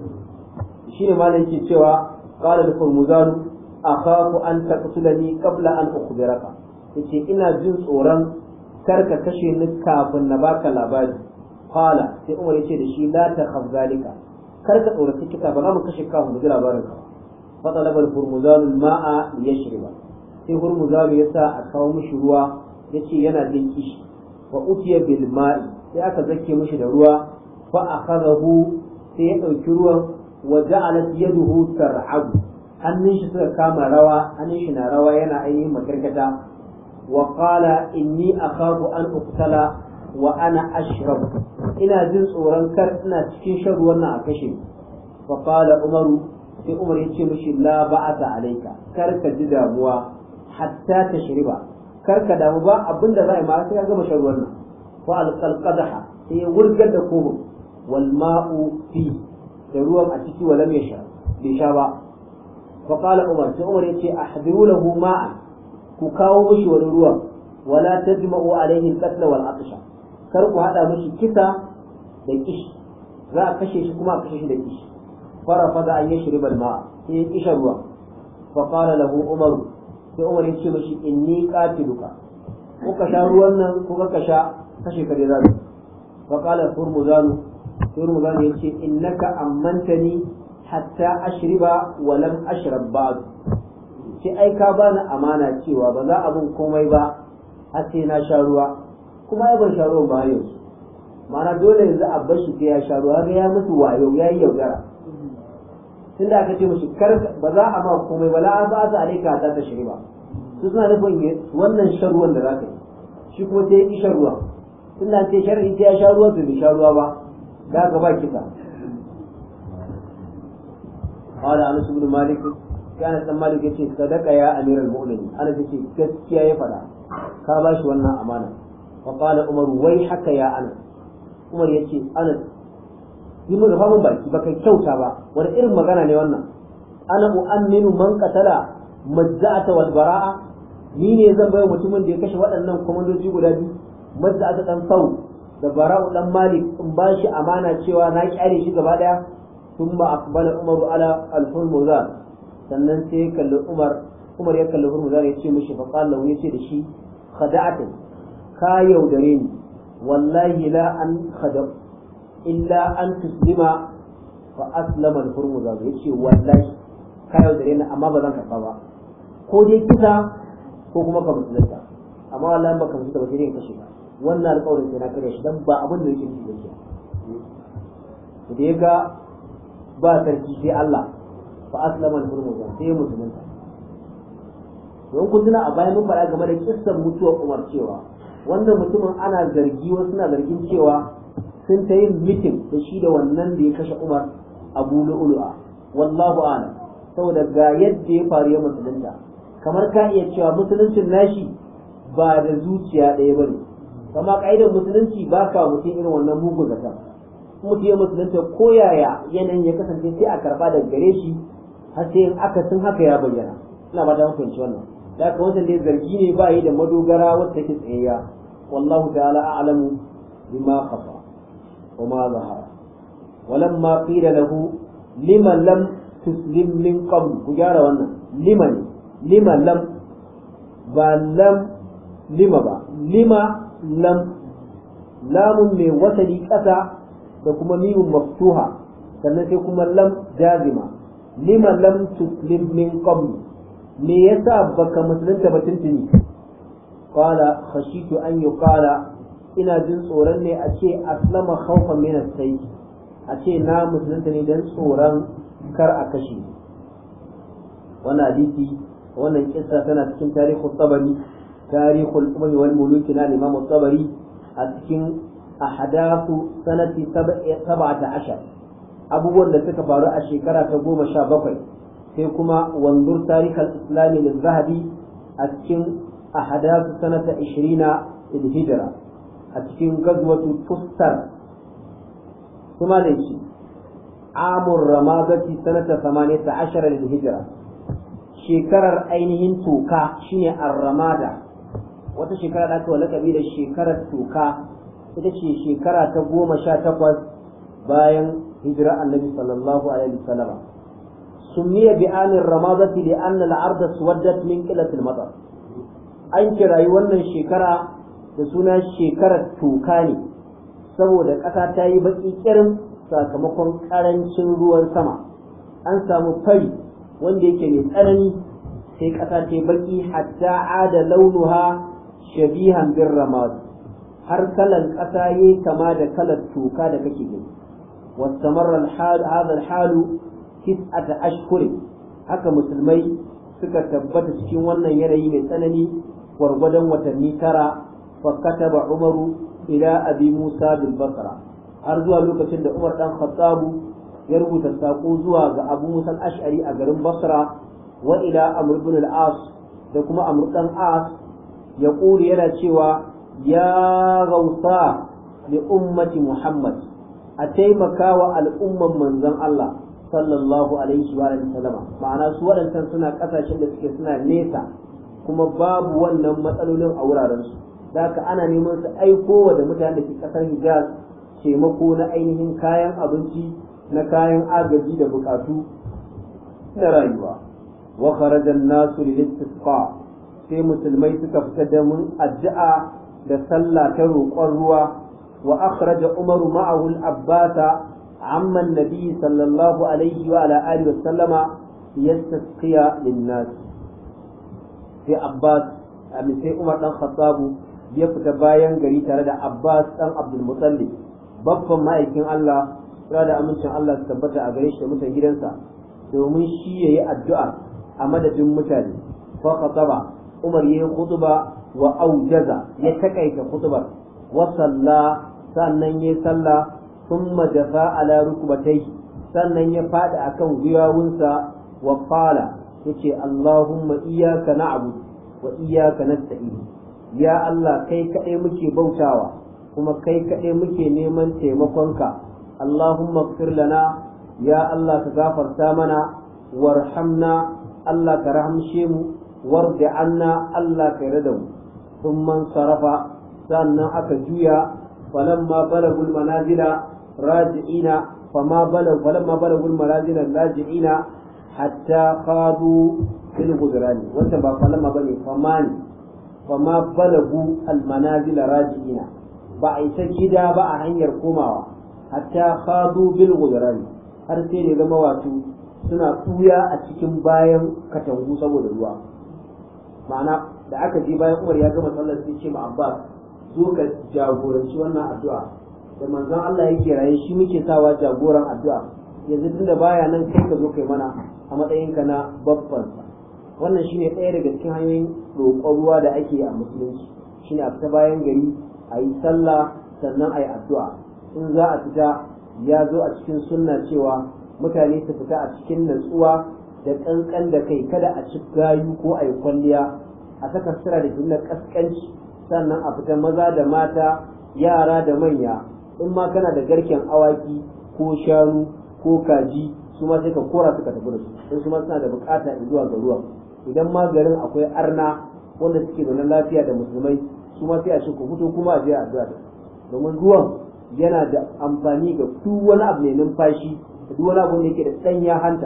shi ne malam yake cewa qala da furmuzanu akhafu an taqtulani qabla an ukhbiraka yace ina jin tsoron kar ka kashe ni kafin na baka labari qala sai Umar yace da shi la takhaf zalika kar ka tsoraci kita ba za mu kashe ka mu ji labarin ka fa talaba al-furmuzanu al-ma'a liyashriba sai hurmuzanu ya sa a kawo mishi ruwa yace yana jin kishi wa utiya bil ma'i sai aka zake mishi da ruwa fa akhadahu sai ya dauki ruwan wa ja'alat yaduhu tar'abu hannun shi suka kama rawa hannun shi na rawa yana ainihin makarkata wa qala inni akhafu an uqtala wa ana ashrab ina jin tsoron kar ina cikin shan ruwan nan a kashe fa qala umaru sai umar ya ce mishi la ba'ata alayka kar ka ji damuwa hatta tashriba kar ka damu ba abinda za a yi ma sai ka gama shan ruwan nan fa alqalqadaha sai ya wurgar da kobo wal ma'u fi da ruwan a ciki walam yasha bai sha ba fa qala umar sai umar ya ce ahdiru lahu ma'an ku kawo mishi wani ruwan wala tajma'u alayhi al-qatl wal atsha kar ku hada mishi kisa da kishi za a kashe shi kuma a kashe shi da kishi fara fada an yashriba al-ma'a sai ya kisha ruwa fa qala lahu umar sai umar ya ce mishi inni qatiluka ko ka sha ruwan nan ko ka sha kashe ka dai za ka fa qala hurmuzanu hurmuzanu ya ce innaka ammantani hatta ashriba wa lam ashrab ba'd sai ai ka bani amana cewa ba za a bin komai ba har sai na sha ruwa kuma ai ban sha ruwan ba yanzu ma'ana dole yanzu a bar shi sai ya sha ruwa ga ya mutu wayo yayi yaudara tunda aka ce mishi kar ba za a ma komai ba la ba za a rika ta ta shiri ba su suna nufin wannan shan ruwan da za ka yi shi kuma sai ya ki shan ruwa tunda ce shar'i sai ya sha ruwa to bai sha ruwa ba da ka ba kisa قال انس بن مالك كان dan malik yace sadaka ya amiral mu'minin ana yace gaskiya ya fada ka bashi wannan amana fa qala umar wai haka ya anas umar yace anas yi mu rufa mun baki ba kai kyauta ba, wani irin magana ne wannan? Ana mu'amminu man qatala mazza'ata wal bara'a, ni ne zan bai mutumin da ya kashe waɗannan komandoji guda biyu, mazza'ata dan sau da bara'u dan malik, in ba shi amana cewa na kyale shi gaba daya. thumma aqbala umar ala al-hurmuzan, sannan sai ya kalli umar umar ya kalli hurmuzan ya ce mishi fa qala ya ce da shi khada'atan, ka yaudare ni, wallahi la an khada illa an tuslima fa aslama al-hurmuzan, ya ce wallahi ka yaudare ni amma ba zan karba ba, ko dai kisa ko kuma ka musulunta, amma wallahi ba ka musulunta ba sai dai kashe ka. Wannan alƙawarin sai na kare shi dan ba abin da yake nufi ba ke da ya ga ba sarki sai Allah, fa aslama al-hurmuzan, sai ya musulunta. don kun tuna a bayan mun faɗa game da kissar mutuwar Umar cewa wannan mutumin ana zargi, wasu suna zargin cewa sun ta yin mitin da shi da wannan da ya kashe Umar, Abu Lu'lu'a, wallahu a'lam, saboda ga yadda ya faru ya musulunta. Kamar ka iya cewa musuluncin nashi ba da zuciya ɗaya bane, kama ka'idar musulunci ba ka mutum irin wannan mugun zata. Mutum ya musulunta ko yaya yanayin ya kasance sai a karɓa daga gare shi har sai in akasin haka ya bayyana. Ina ba ta fahimci wannan. Da haka wancan dai zargi ne ba yi da madogara wacce take tsayayya. Wallahu ta'ala a'lamu bima khafa wa ma zahara. Walamma qila lahu lima lam tuslim min qabl, ku gyara wannan, lima ne, lima lam ba lam lima ba, lima lam, lamun mai wasali ƙasa da kuma mimun maftuha, sannan sai kuma lam jazima. Lima lam tuslim min qabl, me yasa baka musulunta ba tuntuni? Qala khashitu an yuqala, ina jin tsoron ne a ce aslama khawfan min as-sayf, a ce na musulunta ne dan tsoron kar a kashe. Wannan hadisi, wannan kissa tana cikin tarihu tabari, tarihul umami wal muluki na Imam tabari, a cikin ahdathu sanati sab'ata ashar, abubuwan da suka faru a shekara ta goma sha bakwai. sai kuma wanzur tarihal islami lil zahabi a cikin ahdathu sanata ishirina lil hijra, a cikin gazwatu tustar. kuma da shi amur ramadati sanata thamaniyata ashara lil hijra, shekarar ainihin toka shine ar-ramada, wata shekara da aka wa lakabi da shekarar toka, ita ce shekara ta goma sha takwas bayan hijira annabi sallallahu alaihi wasallam. سمي بآن الرمادة لأن الأرض سودت من قلة المطر. an kirayi wannan shekara da suna shekarar toka ne saboda ƙasa ta yi baƙi ƙirin sakamakon ƙarancin ruwan sama. An samu fari wanda yake mai tsanani sai ƙasa ta yi baƙi hatta ada launuha shabihan bin ramad, har kalan ƙasa yayi kama da kalar toka da kake gani. wastamarra hadha al-halu tis'ata ashhur, haka musulmai suka tabbata cikin wannan yanayi mai tsanani gwargwadon watanni tara. fa kataba umaru ila abi musa bil basra, har zuwa lokacin da umar dan khattabu ya rubuta sako zuwa ga abu musa al-ash'ari a garin basra, wa ila amr ibn al-as da kuma amr dan as, ya kuri yana cewa ya gausa li ummati muhammad, a taimaka wa al'umman manzon Allah sallallahu alaihi wa sallama. Ma'ana su waɗancan suna ƙasashen da suke suna nesa kuma babu wannan matsalolin a wurarensu, da haka ana neman su aiko wa da mutanen da ke ƙasar Hijaz taimako na ainihin kayan abinci, na kayan agaji da buƙatu na rayuwa. wa kharaja an-nasu lil-istisqa, sai musulmai suka fita da mun addu'a da sallah ta roƙon ruwa. wa akhraja umaru ma'ahu al-abbasa عم النبي صلى الله عليه وعلى آله وسلم يستسقي للناس. في عباس أمي في عمر بن الخطاب يفتى باين غري تare da Abbas dan Abdul Muttalib, babban ma'aikin Allah, tare da amincin Allah su tabbata a gare shi da mutan gidansa, domin shi yayi addu'a a madadin mutane. fa khataba, Umar yayi khutba wa aujaza, ya takaita khutbar, wa salla, sannan yayi sallah, thumma jafa ala rukbatayhi, sannan ya fada akan gwiwawunsa, wa qala, yace Allahumma iyyaka na'budu wa iyyaka nasta'in, ya Allah kai kadai muke bautawa kuma kai kadai muke neman taimakonka, Allahumma ighfir lana ya Allah ka gafarta mana warhamna Allah ka rahamshe mu warda anna Allah ka yarda mu thumma sarafa sannan aka juya falamma balagul manazila raji'ina fama balag falamma balagul manazila raji'ina hatta qadu fil gudrani wanda ba falamma bane famani fama balagu al manazila raji'ina ba a isa gida ba a hanyar komawa hatta qadu bil gudrani har sai ne zama wato suna tuya a cikin bayan katangu saboda ruwa ma'ana da aka je bayan Umar ya gama sallar sai ce ma Abbas zo ka jagoranci wannan addu'a da manzon Allah yake raye shi muke sawa jagoran addu'a yanzu tunda baya nan kai ka zo kai mana a matsayin ka na babban sa wannan shine ɗaya daga cikin hanyoyin roƙon ruwa da ake a musulunci shine a fita bayan gari a yi sallah sannan a yi addu'a in za a fita ya zo a cikin sunna cewa mutane su fita a cikin natsuwa da kankan da kai kada a ci gayu ko a yi kwalliya a saka sira da jumlar kaskanci sannan a fita maza da mata yara da manya in ma kana da garken awaki ko shanu ko kaji su ma sai ka kora suka tafi da su in su ma suna da bukata zuwa ga ruwa idan ma garin akwai arna wanda suke da lafiya da musulmai su ma sai a ce ku fito kuma a je addu'a da domin ruwan yana da amfani ga duk wani abu mai numfashi da duk wani abu da yake da sanya hanta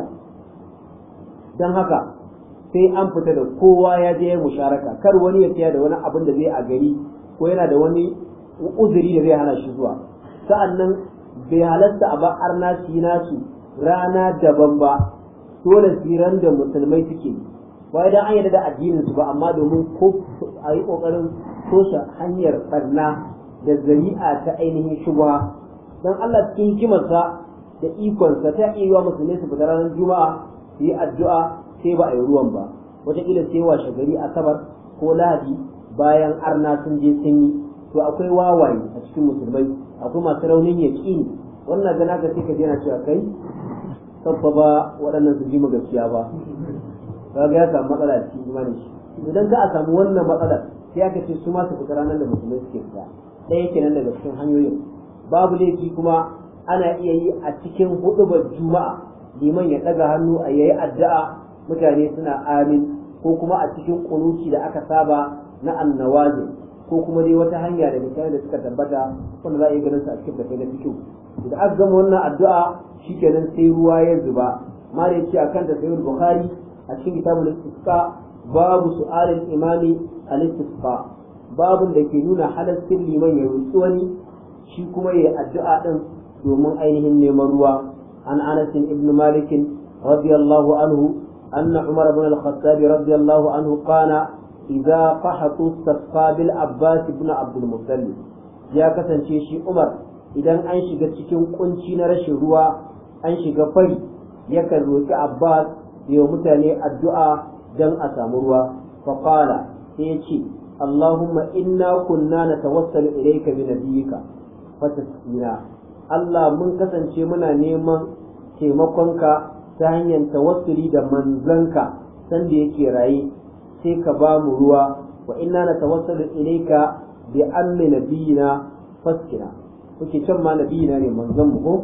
don haka sai an fita da kowa ya je ya musharaka kar wani ya tsaya da wani abin da zai a gari ko yana da wani uzuri da zai hana shi zuwa sa'annan bai halatta a ba arna su yi nasu rana daban ba dole siran da musulmai suke ba idan an yarda da addinin su ba amma domin ko a yi kokarin toshe hanyar barna da zari'a ta ainihin shubha dan Allah cikin hikimarsa da ikonsa ta iya yiwa musulmai su fita ranar juma'a su yi addu'a sai ba a yi ruwan ba wataƙila sai washe gari asabar ko lahadi bayan arna sun je sun yi to akwai wawaye a cikin musulmai akwai masu raunin yaƙini wannan gana ka sai ka je na cewa kai sabba ba waɗannan su ji mu gaskiya ba kaga ya samu matsala cikin imani shi idan za a samu wannan matsalar sai aka ce su ma su fita ranar da musulmai suke fita ɗaya kenan daga cikin hanyoyin babu laifi kuma ana iya yi a cikin huɗubar juma'a liman ya ɗaga hannu a yayi addu'a mutane suna amin ko kuma a cikin kunuci da aka saba na annawazi ko kuma dai wata hanya da mutane da suka tabbata wanda za a yi ganin su a cikin tafai na fikihu idan aka gama wannan addu'a shikenan sai ruwa ya zuba ma da yake akan da sayyid bukhari a cikin kitabul istisqa babu su'alil imami al-istisqa babun da ke nuna halaccin liman ya roƙi wani shi kuma ya addu'a din domin ainihin neman ruwa an Anas ibn Malik radiyallahu anhu anna Umar ibn al-Khattab radiyallahu anhu qala idza qahatu safa bil Abbas ibn Abdul Muttalib ya kasance shi Umar idan an shiga cikin kunci na rashin ruwa an shiga fari yakan roki Abbas ya mutane addu'a dan a samu ruwa fa qala sai ya ce Allahumma inna kunna natawassalu ilayka bi nabiyyika fatasqina Allah mun kasance muna neman taimakonka ta hanyar tawassuli da manzanka sanda yake raye sai ka ba mu ruwa wa inna natawassalu ilayka bi ammi nabiyina faskina kuke can ma nabiyina ne manzon mu ko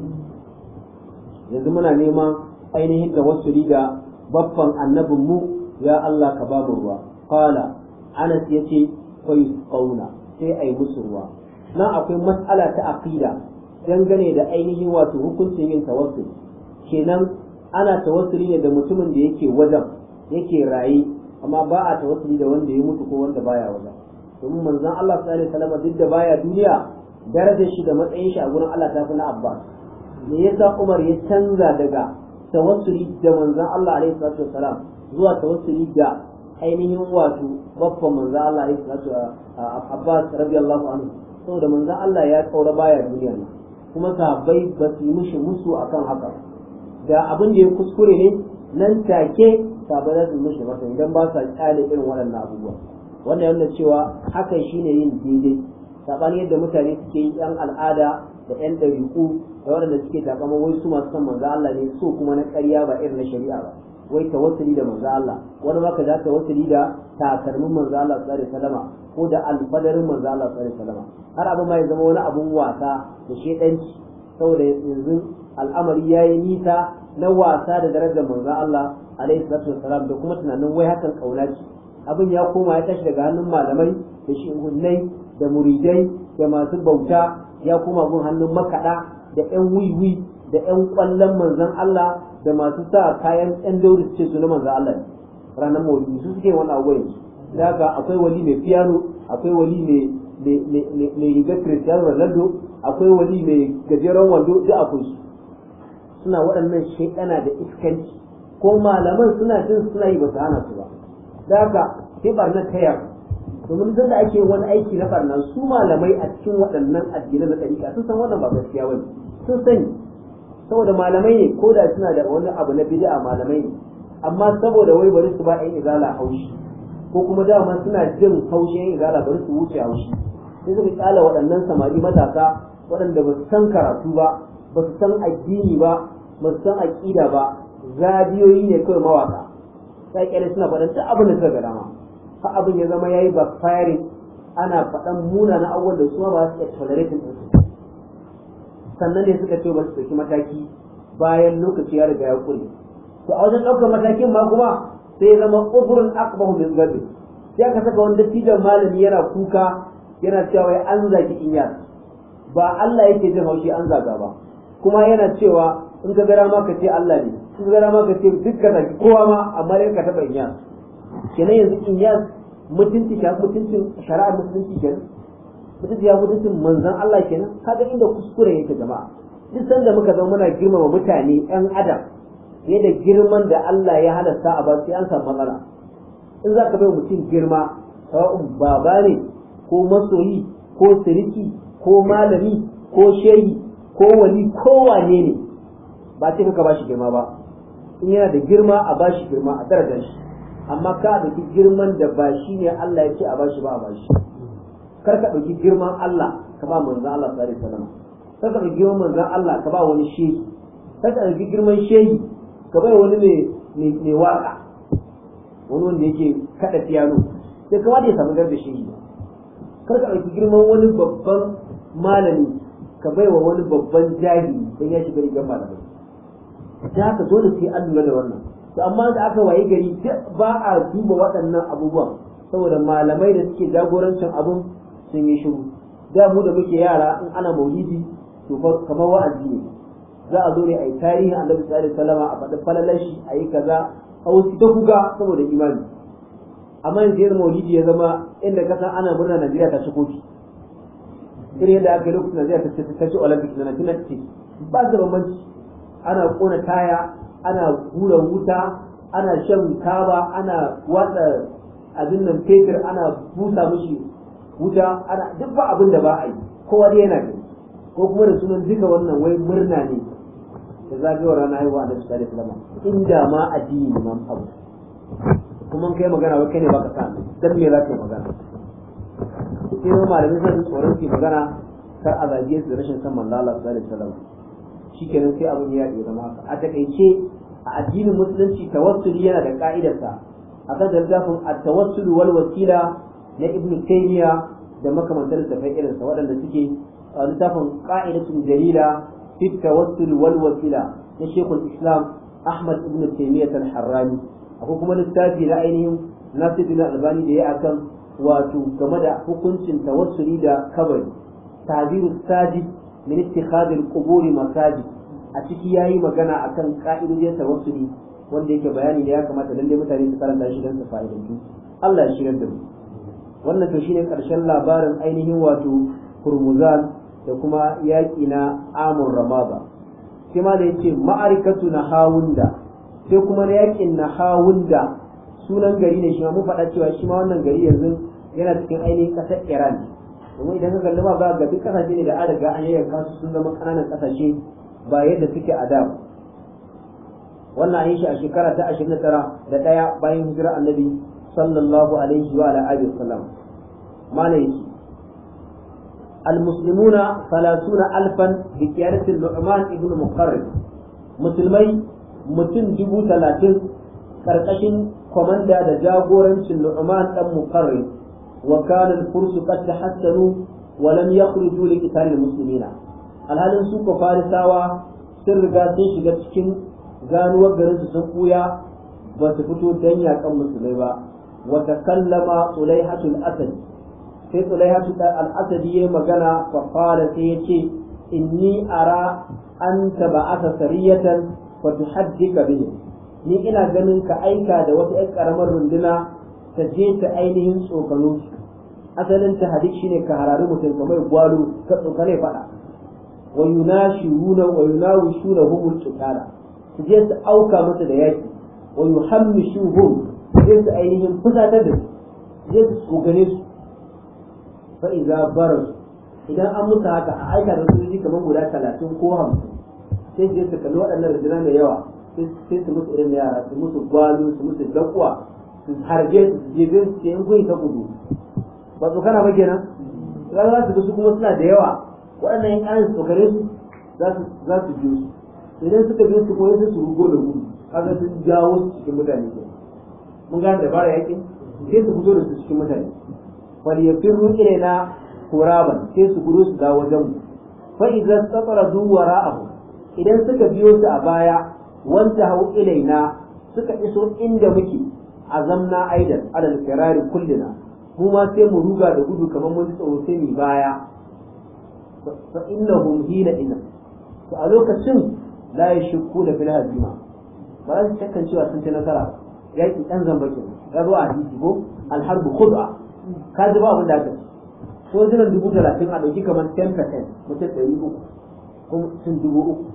yanzu muna neman ainihin tawassuli da baffan annabin mu ya Allah ka ba mu ruwa qala Anas yace fa yusqauna sai ai musu ruwa nan akwai mas'ala ta aqida dangane da ainihin wato hukuncin yin tawassul kenan ana tawassuli ne da mutumin da yake wajen yake raye amma ba a tawassuli da wanda ya mutu ko wanda baya wajen domin manzon Allah sallallahu alaihi wasallam duk da baya duniya darajar shi da matsayin shi a gurin Allah ta fi na Abbas me yasa Umar ya canza daga tawassuli da manzon Allah alaihi wasallam zuwa tawassuli da ainihin wato babban manzon Allah alaihi wasallam Abbas radiyallahu anhu saboda manzon Allah ya kaura baya duniya ne kuma sahabbai ba su yi mishi musu akan haka da abin da ya kuskure ne nan take sahabbai za su mishi masa idan ba sa kyale irin waɗannan abubuwa wannan yana cewa hakan shine yin daidai saɓani yadda mutane suke yi yan al'ada da yan ɗariƙu da waɗanda suke takama wai su masu son manzo Allah ne so kuma na ƙarya ba irin na shari'a ba wai tawassuli da manzo Allah wani ma ka za tawassuli da takalmin manzo Allah sallallahu alaihi wasallam ko da alfadarin manzo Allah sallallahu alaihi wasallam har abin ma ya zama wani abun wasa da shedanci saboda yanzu al'amari yayi nisa na wasa da darajar manzon Allah alaihi salatu wassalam da kuma tunanin wai hakan kauna ce abin ya koma ya tashi daga hannun malamai da shehunnai da muridai da masu bauta ya koma gun hannun makaɗa da ƴan wiwi da ƴan ƙwallon manzon Allah da masu sa kayan ƴan dauri ce su na manzon Allah ne ranar maulidi su suke wannan abuwa yanzu da haka akwai wali mai piano akwai wali mai rigar Cristiano Ronaldo akwai wali mai gajeren wando duk akwai su suna waɗannan shaidana da iskanci ko malaman suna jin suna yi ba su hana su ba da haka sai barna ta yaku domin zan da ake wani aiki na barna su malamai a cikin waɗannan addinai na ɗariƙa sun san wannan ba gaskiya ba sun sani saboda malamai ne ko da suna da wani abu na bid'a malamai ne amma saboda wai bari su ba ƴan izala haushi ko kuma dama suna jin haushi ƴan izala bari su wuce haushi sai suka kyala waɗannan samari matasa waɗanda ba su san karatu ba ba su san addini ba ba su san aƙida ba zadiyoyi ne kawai mawaka sai kyale suna faɗan duk abin da suka ga dama har abin ya zama yayi backfiring ana faɗan munanan abubuwan da su ba su iya tolerating din su sannan ne suka ce ba su ɗauki mataki bayan lokaci ya riga ya kure to a wajen ɗaukar matakin ma kuma sai ya zama ufurin akbahu min gabi sai aka saka wani dattijan malami yana kuka yana cewa wai an zaki inyas ba Allah yake jin haushi an zaga ba kuma yana cewa in ka gara ma ka ce Allah ne in ka gara ma ka ce dukkan zaki kowa ma amma dai ka taɓa inyas kenan yanzu inyas mutunci ka mutuncin shari'ar musulunci kenan mutunci ya mutuncin manzon Allah kenan kaga inda kuskure yake jama'a duk sanda muka zama muna girmama mutane yan adam ne da girman da Allah ya halasta a ba sai an samu matsala in za ka bai mutum girma sawa'un baba ne ko masoyi ko siriki ko malami ko shehi ko wali ko wane ne ba sai ka ba shi girma ba in yana da girma a ba shi girma a darajar shi amma ka ɗauki girman da ba shi ne Allah ya ce a ba shi ba a ba shi kar ka ɗauki girman Allah ka ba manzon Allah sallallahu alaihi wasallam kar ka ɗauki girman manzon Allah ka ba wani shehi kar ka ɗauki girman shehi ka bai wani mai mai waka wani wanda yake kada piano sai kama da ya samu gar da shehi kar ka ɗauki girman wani babban malami ka bai wa wani babban jahili don ya shiga rigar malamai da haka dole sai an lura da wannan to amma da aka waye gari ba a duba waɗannan abubuwan saboda malamai da suke jagorancin abun sun yi shiru da mu da muke yara in ana maulidi to kamar wa'azi ne za a zo ne a yi tarihin annabi sallallahu alaihi wasallam a faɗi falalar shi a yi kaza a wasu ta kuga saboda imani amma yanzu yanzu maulidi ya zama inda ka san ana murna Najeriya ta ci kofi irin yadda aka yi lokacin Najeriya ta ci Olympics na nineteen ninety ba su bambanci ana kona taya ana hura wuta ana shan taba ana watsa abin nan fetur ana busa mushi wuta ana duk ba abin da ba a yi kowa dai yana gani ko kuma da sunan duka wannan wai murna ne da zagayowar ranar haihuwa a nasu tare da inda ma addini ne ma abu kuma kai magana wai kai ne baka sa dan me za ka yi magana sai ma malamin sai tsoron ki magana kar a zage su da rashin san manzo Allah sallallahu alaihi wasallam shikenan sai abin ya yi zama haka a takaice a addinin musulunci tawassuli yana da ka'idarsa akan dalgafin at-tawassul wal wasila na ibn taymiya da makamantar tafai irinsa waɗanda suke littafin qa'idatun dalila fi tawassul wal wasila na shekul islam ahmad ibn taymiya al-harrani akwai kuma littafi na ainihin nasiruddin albani da ya akan wato game da hukuncin tawassuli da kabari tabiru sajid min ittikhad al-qubur masajid a ciki yayi magana akan ka'idojin tawassuli wanda yake bayani da ya kamata lalle mutane su karanta shi don su fa'idantu Allah ya shigar da mu wannan to shine karshen labarin ainihin wato Hurmuzan da kuma yaƙi na Amur Ramada sai ma da yace ma'arikatu Nahawunda sai kuma na yaƙin Nahawunda sunan gari ne shi ma mun faɗa cewa shi ma wannan gari yanzu yana cikin ainihin ƙasar Iran domin idan ka kalli ma ba ga duk ƙasashe ne da an riga an yayyanka su sun zama ƙananan ƙasashe ba yadda suke a da wannan an yi shi a shekara ta ashirin da tara da ɗaya bayan hijira annabi sallallahu alaihi wa alihi wasallam mana yake المسلمون ثلاثون ألفا بقيادة النعمان ابن مقرن مسلمي متن جبو ثلاثين كرقشن كوماندا دا جاغورن النعمان ابن مقرن وكان الفرس قد تحسنوا ولم يخرجوا لقتال المسلمين alhalin su ko farisawa sun riga sun shiga cikin ganuwar garin su sun kuya ba su fito dan yakan musulmai ba wa takallama Tsulaihatul Asad sai Tsulaihatul Asad yayi magana fa qala sai yace inni ara an tab'atha sariyatan wa tuhaddika bihi ni ina ganin ka aika da wata ƴar karamar runduna ta je ta ainihin tsokano asalin ta hadik shine ka harari mutum kamar gwalo ka tsokane fada wa yunashiruna wa yunawishuna humul qitala su je su auka masa da yaki wa yuhammishuhum je su ainihin fusatar da su je su tsokane su fa idza barazu idan an musu haka a aika da sojoji kamar guda talatin ko hamsin sai su je su kalli waɗannan runduna da yawa sai su musu irin da yara su musu gwalo su musu dakuwa su harbe su su je su ce in kun ta gudu ba tsokana ba kenan za su ga su kuma suna da yawa waɗannan yan ƙanan su tsokare su za su biyo su idan suka biyo su kuma sai su rugo da gudu kaga sun jawo su cikin mutane ke mun gane dabara yakin sai su fito da su cikin mutane wal yafirru ilaina kuraban sai su gudu su dawo wajen mu fa idza safaradu wara'ahu idan suka biyo su a baya wanda hau ilaina suka iso inda muke azamna aidan alal firari kullina mu ma sai mu ruga da gudu kamar mun tsoro sai mu baya fa innahum hina inna to a lokacin la yashku da fil hazima ba za su shakkan cewa sun ci nasara yaki dan zamba ke ya zo a hadisi ko alharbu khud'a ka ji ba abin da aka ci sojinan dubu talatin a ɗauki kamar ten percent mutum ɗari uku ko mutum dubu uku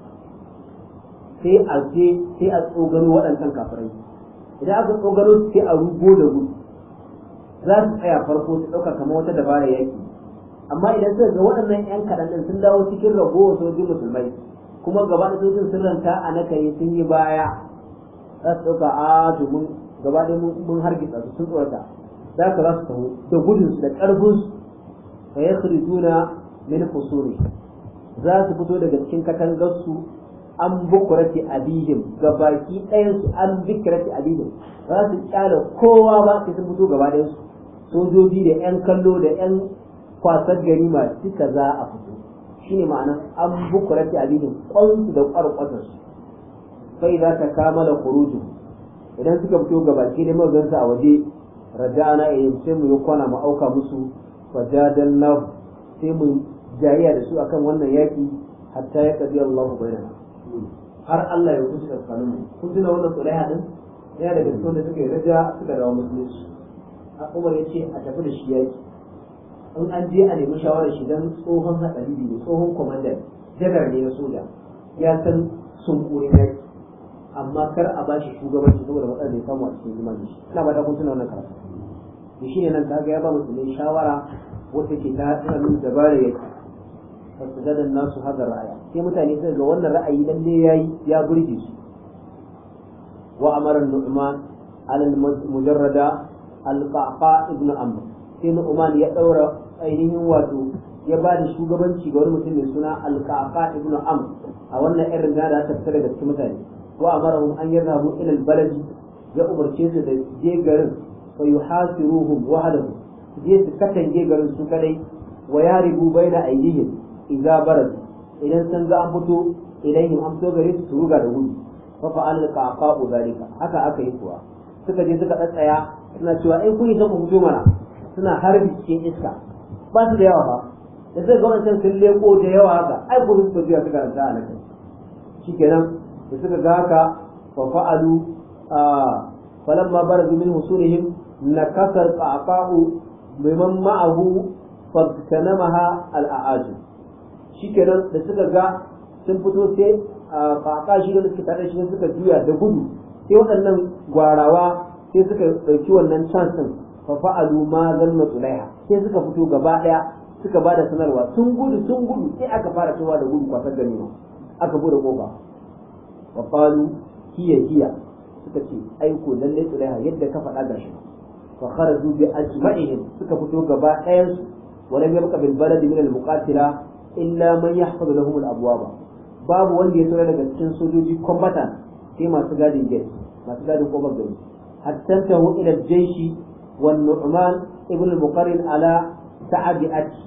sai a je sai a tsogano waɗancan kafirai idan aka tsogano sai a rugo da gudu za su tsaya farko su ɗauka kamar wata dabara yaki amma idan suka ga waɗannan ƴan kaɗan ɗin sun dawo cikin ragowar sojin musulmai kuma gaba da sojin sun ranta a nakari sun yi baya za su ɗauka a to mun gaba ɗaya mun hargitsa su sun tsorata za ka za su taho da gudunsu da ƙarfinsu fa yakhrijuna min fusuri za su fito daga cikin katangarsu an bukurati abihim ga baki ɗayansu an bikirati abihim za su kyala kowa ba sai sun fito gaba ɗayansu sojoji da ƴan kallo da ƴan kwasar ganima duka za a fito shine ma'anar an bukurati abihim kwansu da kwarkwatarsu sai za ta kamala khuruju idan suka fito ga baki da magansa a waje raja'ana ilayhim sai mu yi kwana mu auka musu fajadallahu sai mu jayayya da su akan wannan yaki hatta ya kadi Allahu bainana har Allah ya kusa tsakanin mu kun tuna wannan sulaiha din yana daga cikin da suka yi raja suka dawo musulunci a Umar ya ce a tafi da shi yaki in an je a nemi shawarar shi dan tsohon hadari ne tsohon komandan jagar ne na soja ya san sun kore yaki amma kar a bashi shugabanci saboda matsalar da ya samu a cikin imani shi ina ba ta kun tuna wannan karatu to shine nan kaga ya ba musulmi shawara wacce ke ta hannun dabara yake fasadadan nasu hadar ra'aya sai mutane suka ga wannan ra'ayi lalle yayi ya burge su wa amara nu'man ala mujarrada al-qaqa ibn amr sai nu'man ya daura ainihin wato ya ba da shugabanci ga wani mutum mai suna al-qaqa ibn amr a wannan irin da ta fita daga cikin mutane wa amarahum an yadhabu ila al-balad ya umarce su da je garin fa yuhasiruhum wahdahu je su katange garin su kadai wa yaribu baina aydihim idza barad idan sun ga an fito ilayhim an fito gare su ruga da gudu fa fa'al qaqa'u zalika haka aka yi kuwa suka je suka tsaya suna cewa ai kun yi ta ku fito mana suna harbi cikin iska ba su da yawa ba da sai ga wannan sun leko da yawa haka ai ku su biya suka ranta a nan shikenan da suka ga haka fa fa'alu falamma barazu min husurihim nakasar qaqa'u biman ma'ahu fagtanamaha al'ajib shikenan da suka ga sun fito sai qaqa shi da suka tare shi suka juya da gudu sai waɗannan gwarawa sai suka dauki wannan chance din fa fa'alu ma zanna sulaiha sai suka fito gaba daya suka bada sanarwa sun gudu sun gudu sai aka fara cewa da gudu kwasar ganima aka bude kofa wa qalu hiya hiya suka ce aiko lalle sulaiha yadda ka faɗa gashi fa kharaju bi ajma'ihim suka fito gaba ɗayan su ولم يبق بالبلد من المقاتلة إلا من يحفظ لهم الأبواب باب wanda ya tsara daga cikin sojoji combatant sai masu gadin gate masu gadin kofar gari hatta tahu ila jayshi wan nu'man ibn al-muqarrin ala ta'abi'at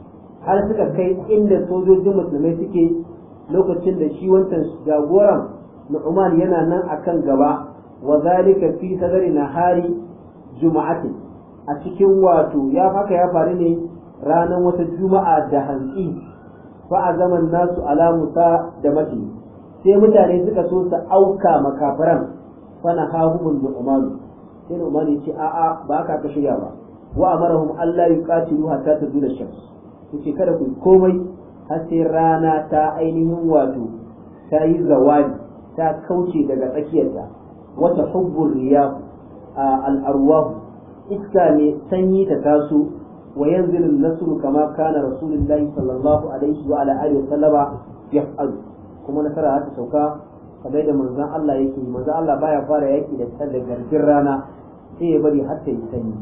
har suka kai inda sojojin musulmai suke lokacin da shi wancan jagoran Nu'man yana nan akan gaba wa zalika fi sadari nahari juma'atin a cikin wato ya haka ya faru ne ranar wata juma'a da hantsi fa a zaman nasu ala musa da mati sai mutane suka so su auka makafaran fana hahumul Nu'man sai Nu'man ya ce a'a ba ka ka shirya ba wa amarahum Allah yuqatilu hatta tazula shams yace kada ku komai har sai rana ta ainihin wato ta yi zawali ta kauce daga tsakiyarta wata hubbur riyah al-arwah iska ne sanyi ta taso wa yanzilu an-nasru kama kana rasulullahi sallallahu alaihi wa ala alihi wa sallama yaf'al kuma nasara ta sauka kamar da manzon Allah yake manzon Allah baya fara yaki da tsallar garjin rana sai ya bari har ta yi sanyi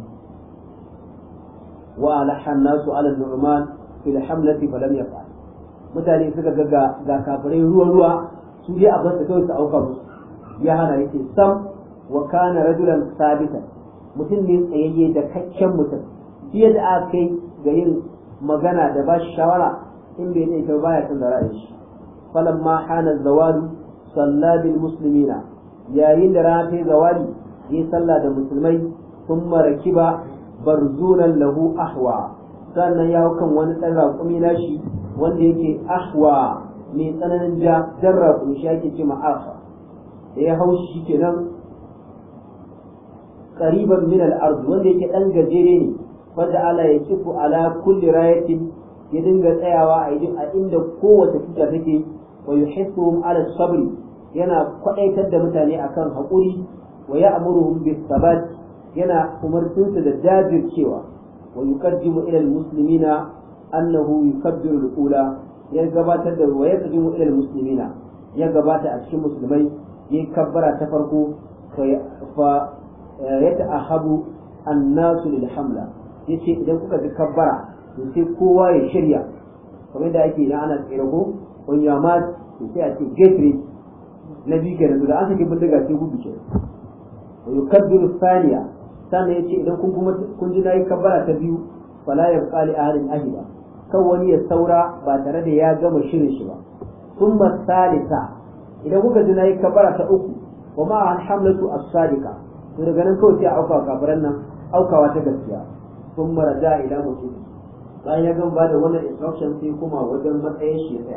wa alaha an-nasu ala an-nu'man fil hamlati falam yaf'al mutane suka ga ga kafirai ruwa ruwa su dai a bar kawai su auka musu ya hana yake sam wa kana rajulan sabitan mutum ne tsayayye da kakken mutum fiye da aka kai ga yin magana da ba shi shawara in bai ne ita baya son da ra'ayin shi falamma hana zawalu salla bil muslimina yayin da rana ta zawali yi sallah da musulmai thumma rakiba barzunan lahu ahwa sannan ya hau kan wani ɗan raƙumi nashi wanda yake ahwa mai tsananin ja jan raƙumi shi ake ce ma'afa da ya hau shi kenan qariban min al-ard wanda yake ɗan gajere ne wanda ala ya kifu ala kulli rayatin ya dinga tsayawa a inda kowace tuta take wa yuhibbuhum ala sabri yana kwadaitar da mutane akan haƙuri wa ya'muruhum bis sabat yana umartunsu da jajircewa wa yuqaddimu ila al-muslimina annahu yukabbiru al-ula ya gabatar da wa yaqdimu ila al-muslimina ya gabata a cikin musulmai ya kabbara ta farko fa yata'ahabu an-nasu lil hamla yace idan kuka ji kabbara to sai kowa ya shirya kamar da ake idan ana tsere ko on ya ma sai a ce get ready na biyu kenan da an sake bindiga sai gudu ke wa yukabbiru thaniya sannan yace idan kun kuma kun ji nayi kabbara ta biyu fala yabqa li ahadin ahida kan wani ya saura ba tare da ya gama shirin shi ba thumma thalitha idan kuka ji nayi kabbara ta uku wa ma hamlatu as-sadiqa to daga nan kawai sai a auka kafiran nan aukawa ta gaskiya thumma raja ila mutum bayan ya gama ba da wannan instruction sai kuma wajen matsayin shi ya tsaya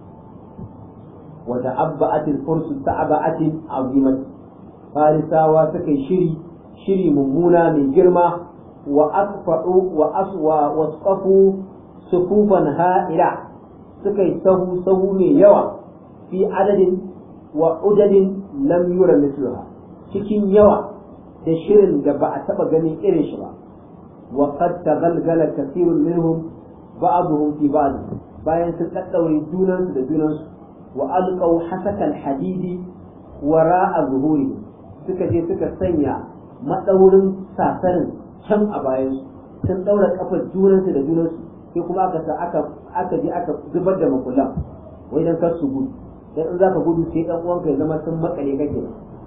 wa ta'abba'atil fursu ta'aba'atin azimat farisawa suka yi shiri shiri mummuna mai girma wa asfa'u wa aswa wasqafu sufufan ha'ira suka yi sahu sahu mai yawa fi adadin wa udadin lam yura mithluha cikin yawa da shirin da ba a taba ganin irin shi ba wa qad taghalgala kathirun minhum ba'dhum fi ba'd bayan sun daddaure junansu da junansu wa alqaw hasaka alhadidi wara'a zuhuri suka je suka sanya madaurin sasarin can a bayan sun daura kafar junansu da junansu sai kuma aka sa aka aka je aka zubar da makullan wai dan kar su gudu dan in zaka gudu sai dan uwanka ya zama sun makale kake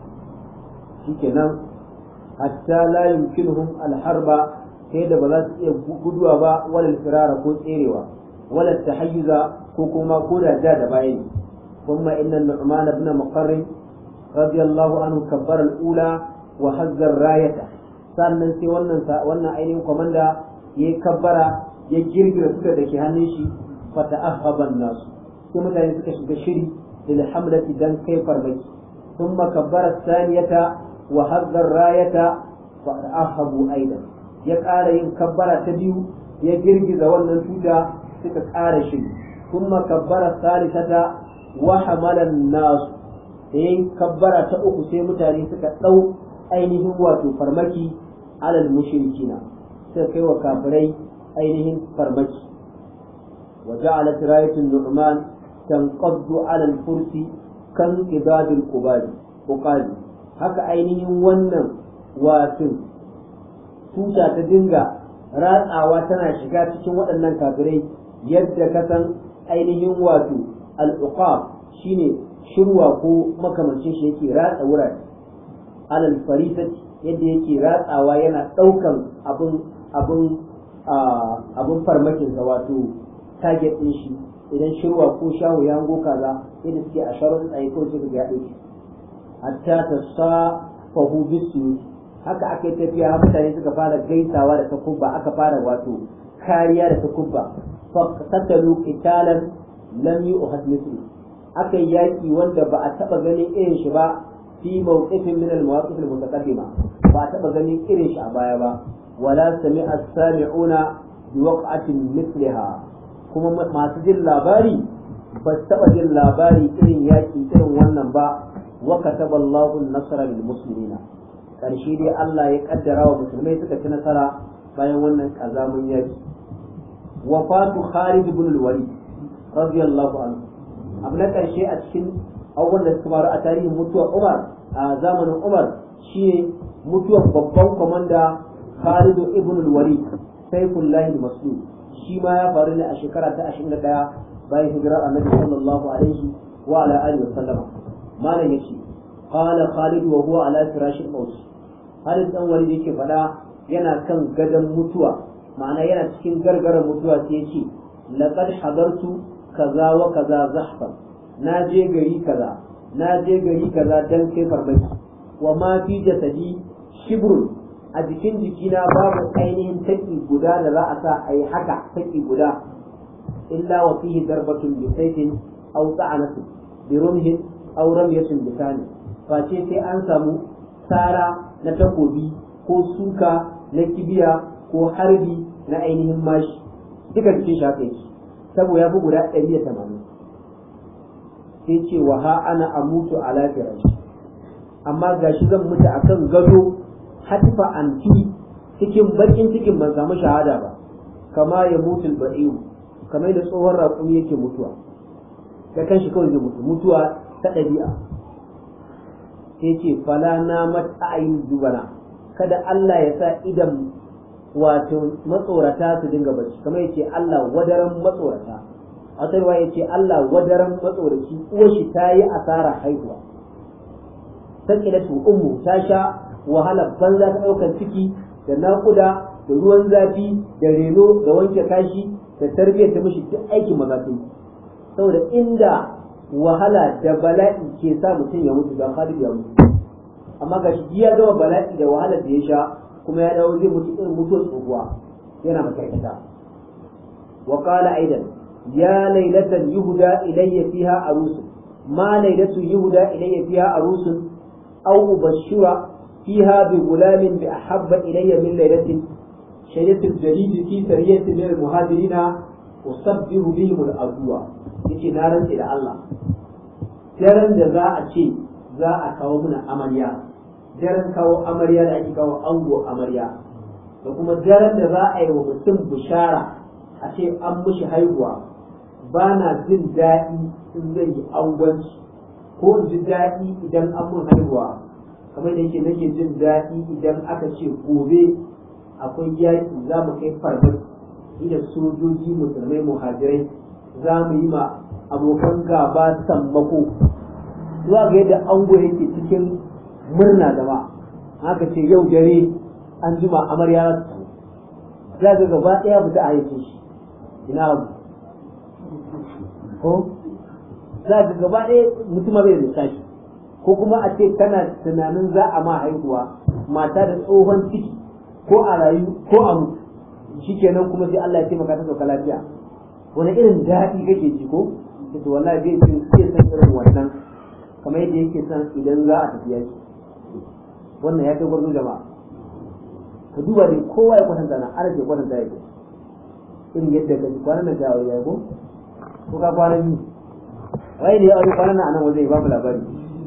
shikenan hatta la yumkinuhum alharba sai da ba za su iya guduwa ba wala firara ko tserewa wala tahayyuza ko kuma ko da ja da bayani kuma inna nu'man ibn muqarrib radiyallahu anhu kabbara al-ula wa hazza rayata sannan sai wannan wannan ainihin komanda yayi kabbara ya girgira suka dake hannun shi fa ta'ahhaban nasu sai mutane suka shiga shiri lil hamlati dan kai farmaki thumma kabbara thaniyata wa hazza rayata fa ta'ahhabu aidan ya ƙara yin kabbara ta biyu ya girgiza wannan tuta suka ƙara shi kuma kabbara salisata wa hamalan nasu da yin kabbara ta uku sai mutane suka ɗau ainihin wato farmaki alal mushrikina suka kai wa kafirai ainihin farmaki wa ja'alat rayatun nu'man tanqaddu ala al-fursi kan qidadil qubadi uqadi haka ainihin wannan wato tuta ta dinga ratsawa tana shiga cikin waɗannan kafirai yadda ka san ainihin wato al-uqab shine shirwa ko makamancin shi yake ratsa wurare alal farisati yadda yake ratsawa yana ɗaukan abun abun abun farmakin sa wato target din shi idan shirwa ko shawo ya hango kaza yadda suke a sharon tsaye ko suka ga ɗauki hatta ta sa fahu bisu haka aka yi tafiya mutane suka fara gaisawa da takubba aka fara wato kariya da takubba fa qatalu qitalan lam yu'had mithlu aka yi yaki wanda ba a taba ganin irin shi ba fi mawqifin min al-mawaqif al-mutaqaddima ba a taba ganin irin shi a baya ba wala sami'a as-sami'una bi waq'atin mithliha kuma masu jin labari ba su taba jin labari irin yaki irin wannan ba wa kataba Allahu an-nasra lil muslimina karshe dai Allah ya kaddara wa musulmai suka ci nasara bayan wannan kazamun yaki wafatu Khalid ibn al-Walid radiyallahu anhu abu na karshe a cikin abubuwan da suka faru a tarihin mutuwar Umar a zamanin Umar shine mutuwar babban komanda Khalid ibn al-Walid Saifullah al-Maslul shi ma ya faru ne a shekara ta ashirin da ɗaya bayan hijirar Annabi sallallahu alaihi wa ala alihi wa sallam malam yace qala Khalid wa huwa ala firashil maut Khalid dan Walid yake fada yana kan gadon mutuwa ma'ana yana cikin gargarar mutuwa sai yace laqad hadartu kaza wa kaza zahfan na je gari kaza na je gari kaza dan kai farmaki wa ma fi jasadi shibrun a jikin jikina babu ainihin taki guda da za a sa a yi haka taki guda illa wa fihi darbatun bi sayfin aw ta'anatin bi rumhin aw ramyatin bi thani face sai an samu tsara na takobi ko suka na kibiya ko harbi na ainihin mashi duka cikin shafe shi saboda ya fi guda ɗari da tamanin sai ce wa ha ana amutu ala firashi amma gashi zan mutu akan gado hatifa anti cikin bakin cikin ban samu shahada ba kama ya mutu ba'iu kamar da tsohon raƙumi yake mutuwa da kanshi kawai zai mutu mutuwa ta ɗabi'a sai ce fala na mata'ayin dubana kada Allah ya sa idan wato matsorata su dinga bacci kamar yace Allah wadaran matsorata a tsarwa yace Allah wadaran matsoraci uwar shi ta yi asara haihuwa sakilatu ummu ta sha wahala banza ta daukar ciki da naƙuda da ruwan zafi da reno da wanke kashi da tarbiyyar ta mishi duk aikin maza ta yi saboda inda wahala da bala'i ke sa mutum ya mutu da Khalid ya mutu amma gashi ya gama bala'i da wahala da ya sha kuma ya dawo zai mutu irin mutuwar tsohuwa yana makaikata wa qala aidan ya laylatan yuhda ilayya fiha arusun ma laylatu yuhda ilayya fiha arusun aw ubashshira fiha bi gulamin bi ahabba ilayya min laylatin shaydatul jalid fi sariyatin min al-muhajirina usabbihu bihim al-adwa yace na rantsi da Allah daren da za a ce za a kawo mana amarya daren kawo amarya da ake kawo ango amarya da kuma daren da za a yi wa mutum bishara a ce an mushi haihuwa ba na jin daɗi in zai yi angwanci ko in ji daɗi idan an mun haihuwa kamar da yake nake jin daɗi idan aka ce gobe akwai yaƙi za mu kai farmaki da sojoji musulmai muhajirai za mu yi ma abokan gaba sammako zuwa ga yadda ango yake cikin murna da ba haka ce yau dare an jima amarya za ga gaba ɗaya fita a yake shi ina abu ko za ga gaba ɗaya mutum bai da lissafi ko kuma a ce kana tunanin za a ma haihuwa mata da tsohon ciki ko a rayu ko a mutu shikenan kuma sai Allah ya taimaka ta sauka lafiya wani irin daɗi kake ji ko to wallahi zai ce sai san irin wannan kamar yadda yake san idan za a tafiya shi wannan ya kai gwarzo jama'a ka duba dai kowa ya kwatanta na ana ke kwatanta yake irin yadda ka ji kwanan nan ta ya ko ko ka kwana biyu wai da ya aure kwanan nan a nan wajen ya ba mu labari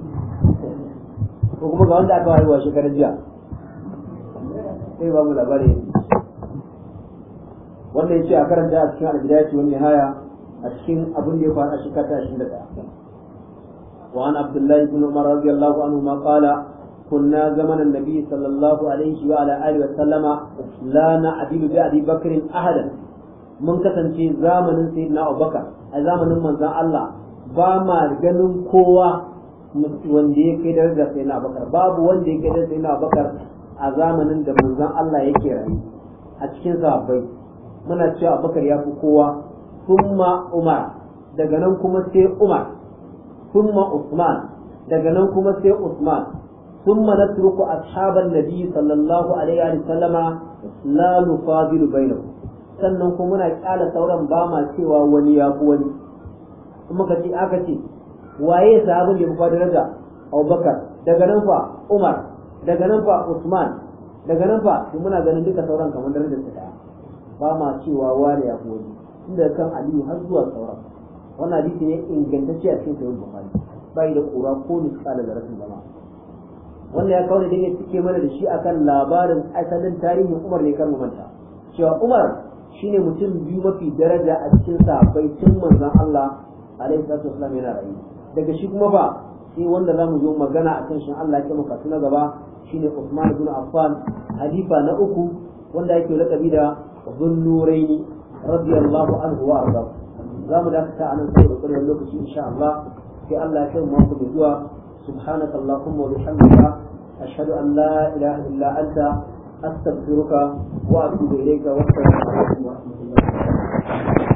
ko kuma ga wanda aka haihuwa shekarar jiya sai ba mu labari wanda ya ce a karanta a cikin albidayati wani haya a cikin abin da ya faru a shekara ta ashirin da ɗaya وعن عبد الله بن عمر رضي الله عنهما قال كنا زمن النبي صلى الله عليه وعلى آله وسلم لا نعدل بأبي بكر أحدا من كسن في زمن سيدنا أبو بكر زمن من ذا الله بما جنون قوة wanda ya kai darajar sai na bakar babu wanda ya kai darajar sai na bakar a zamanin da manzon Allah yake rayu a cikin sahabbai muna cewa bakar ya fi kowa thumma Umar daga nan kuma sai Umar thumma Usman daga nan kuma sai Usman thumma natruku ashaban nabi sallallahu alaihi wa sallama la nufadilu bainahum sannan kuma muna kyala sauran ba ma cewa wani ya fi wani kuma kace aka ce waye sahabin da ya fi daraja Abubakar daga nan fa Umar daga nan fa Usman daga nan fa muna ganin duka sauran kamar darajar su daya ba ma cewa wani ya fi wani inda kan Aliyu har zuwa sauran wannan hadisi ne ingantacce a cikin sahih Bukhari bai da kura ko misali da rasul jama'a wannan ya kawo da dinga cike mana da shi akan labarin asalin tarihin Umar ne kan manta cewa Umar shine mutum biyu mafi daraja a cikin sahabbai tun manzon Allah alaihi salatu wasallam yana rayu daga shi kuma ba sai wanda zamu zo magana akan shin Allah ya maka tuna gaba shine Uthman ibn Affan halifa na uku wanda yake lakabi da Dhunnuraini radiyallahu anhu wa arda zamu dakata anan sai da ƙarshen lokaci insha Allah sai Allah ya kai mu mako da zuwa subhanaka allahumma wa bihamdika ashhadu an la ilaha illa anta astaghfiruka wa atubu ilayka wa assalamu alaikum wa rahmatullahi wa barakatuh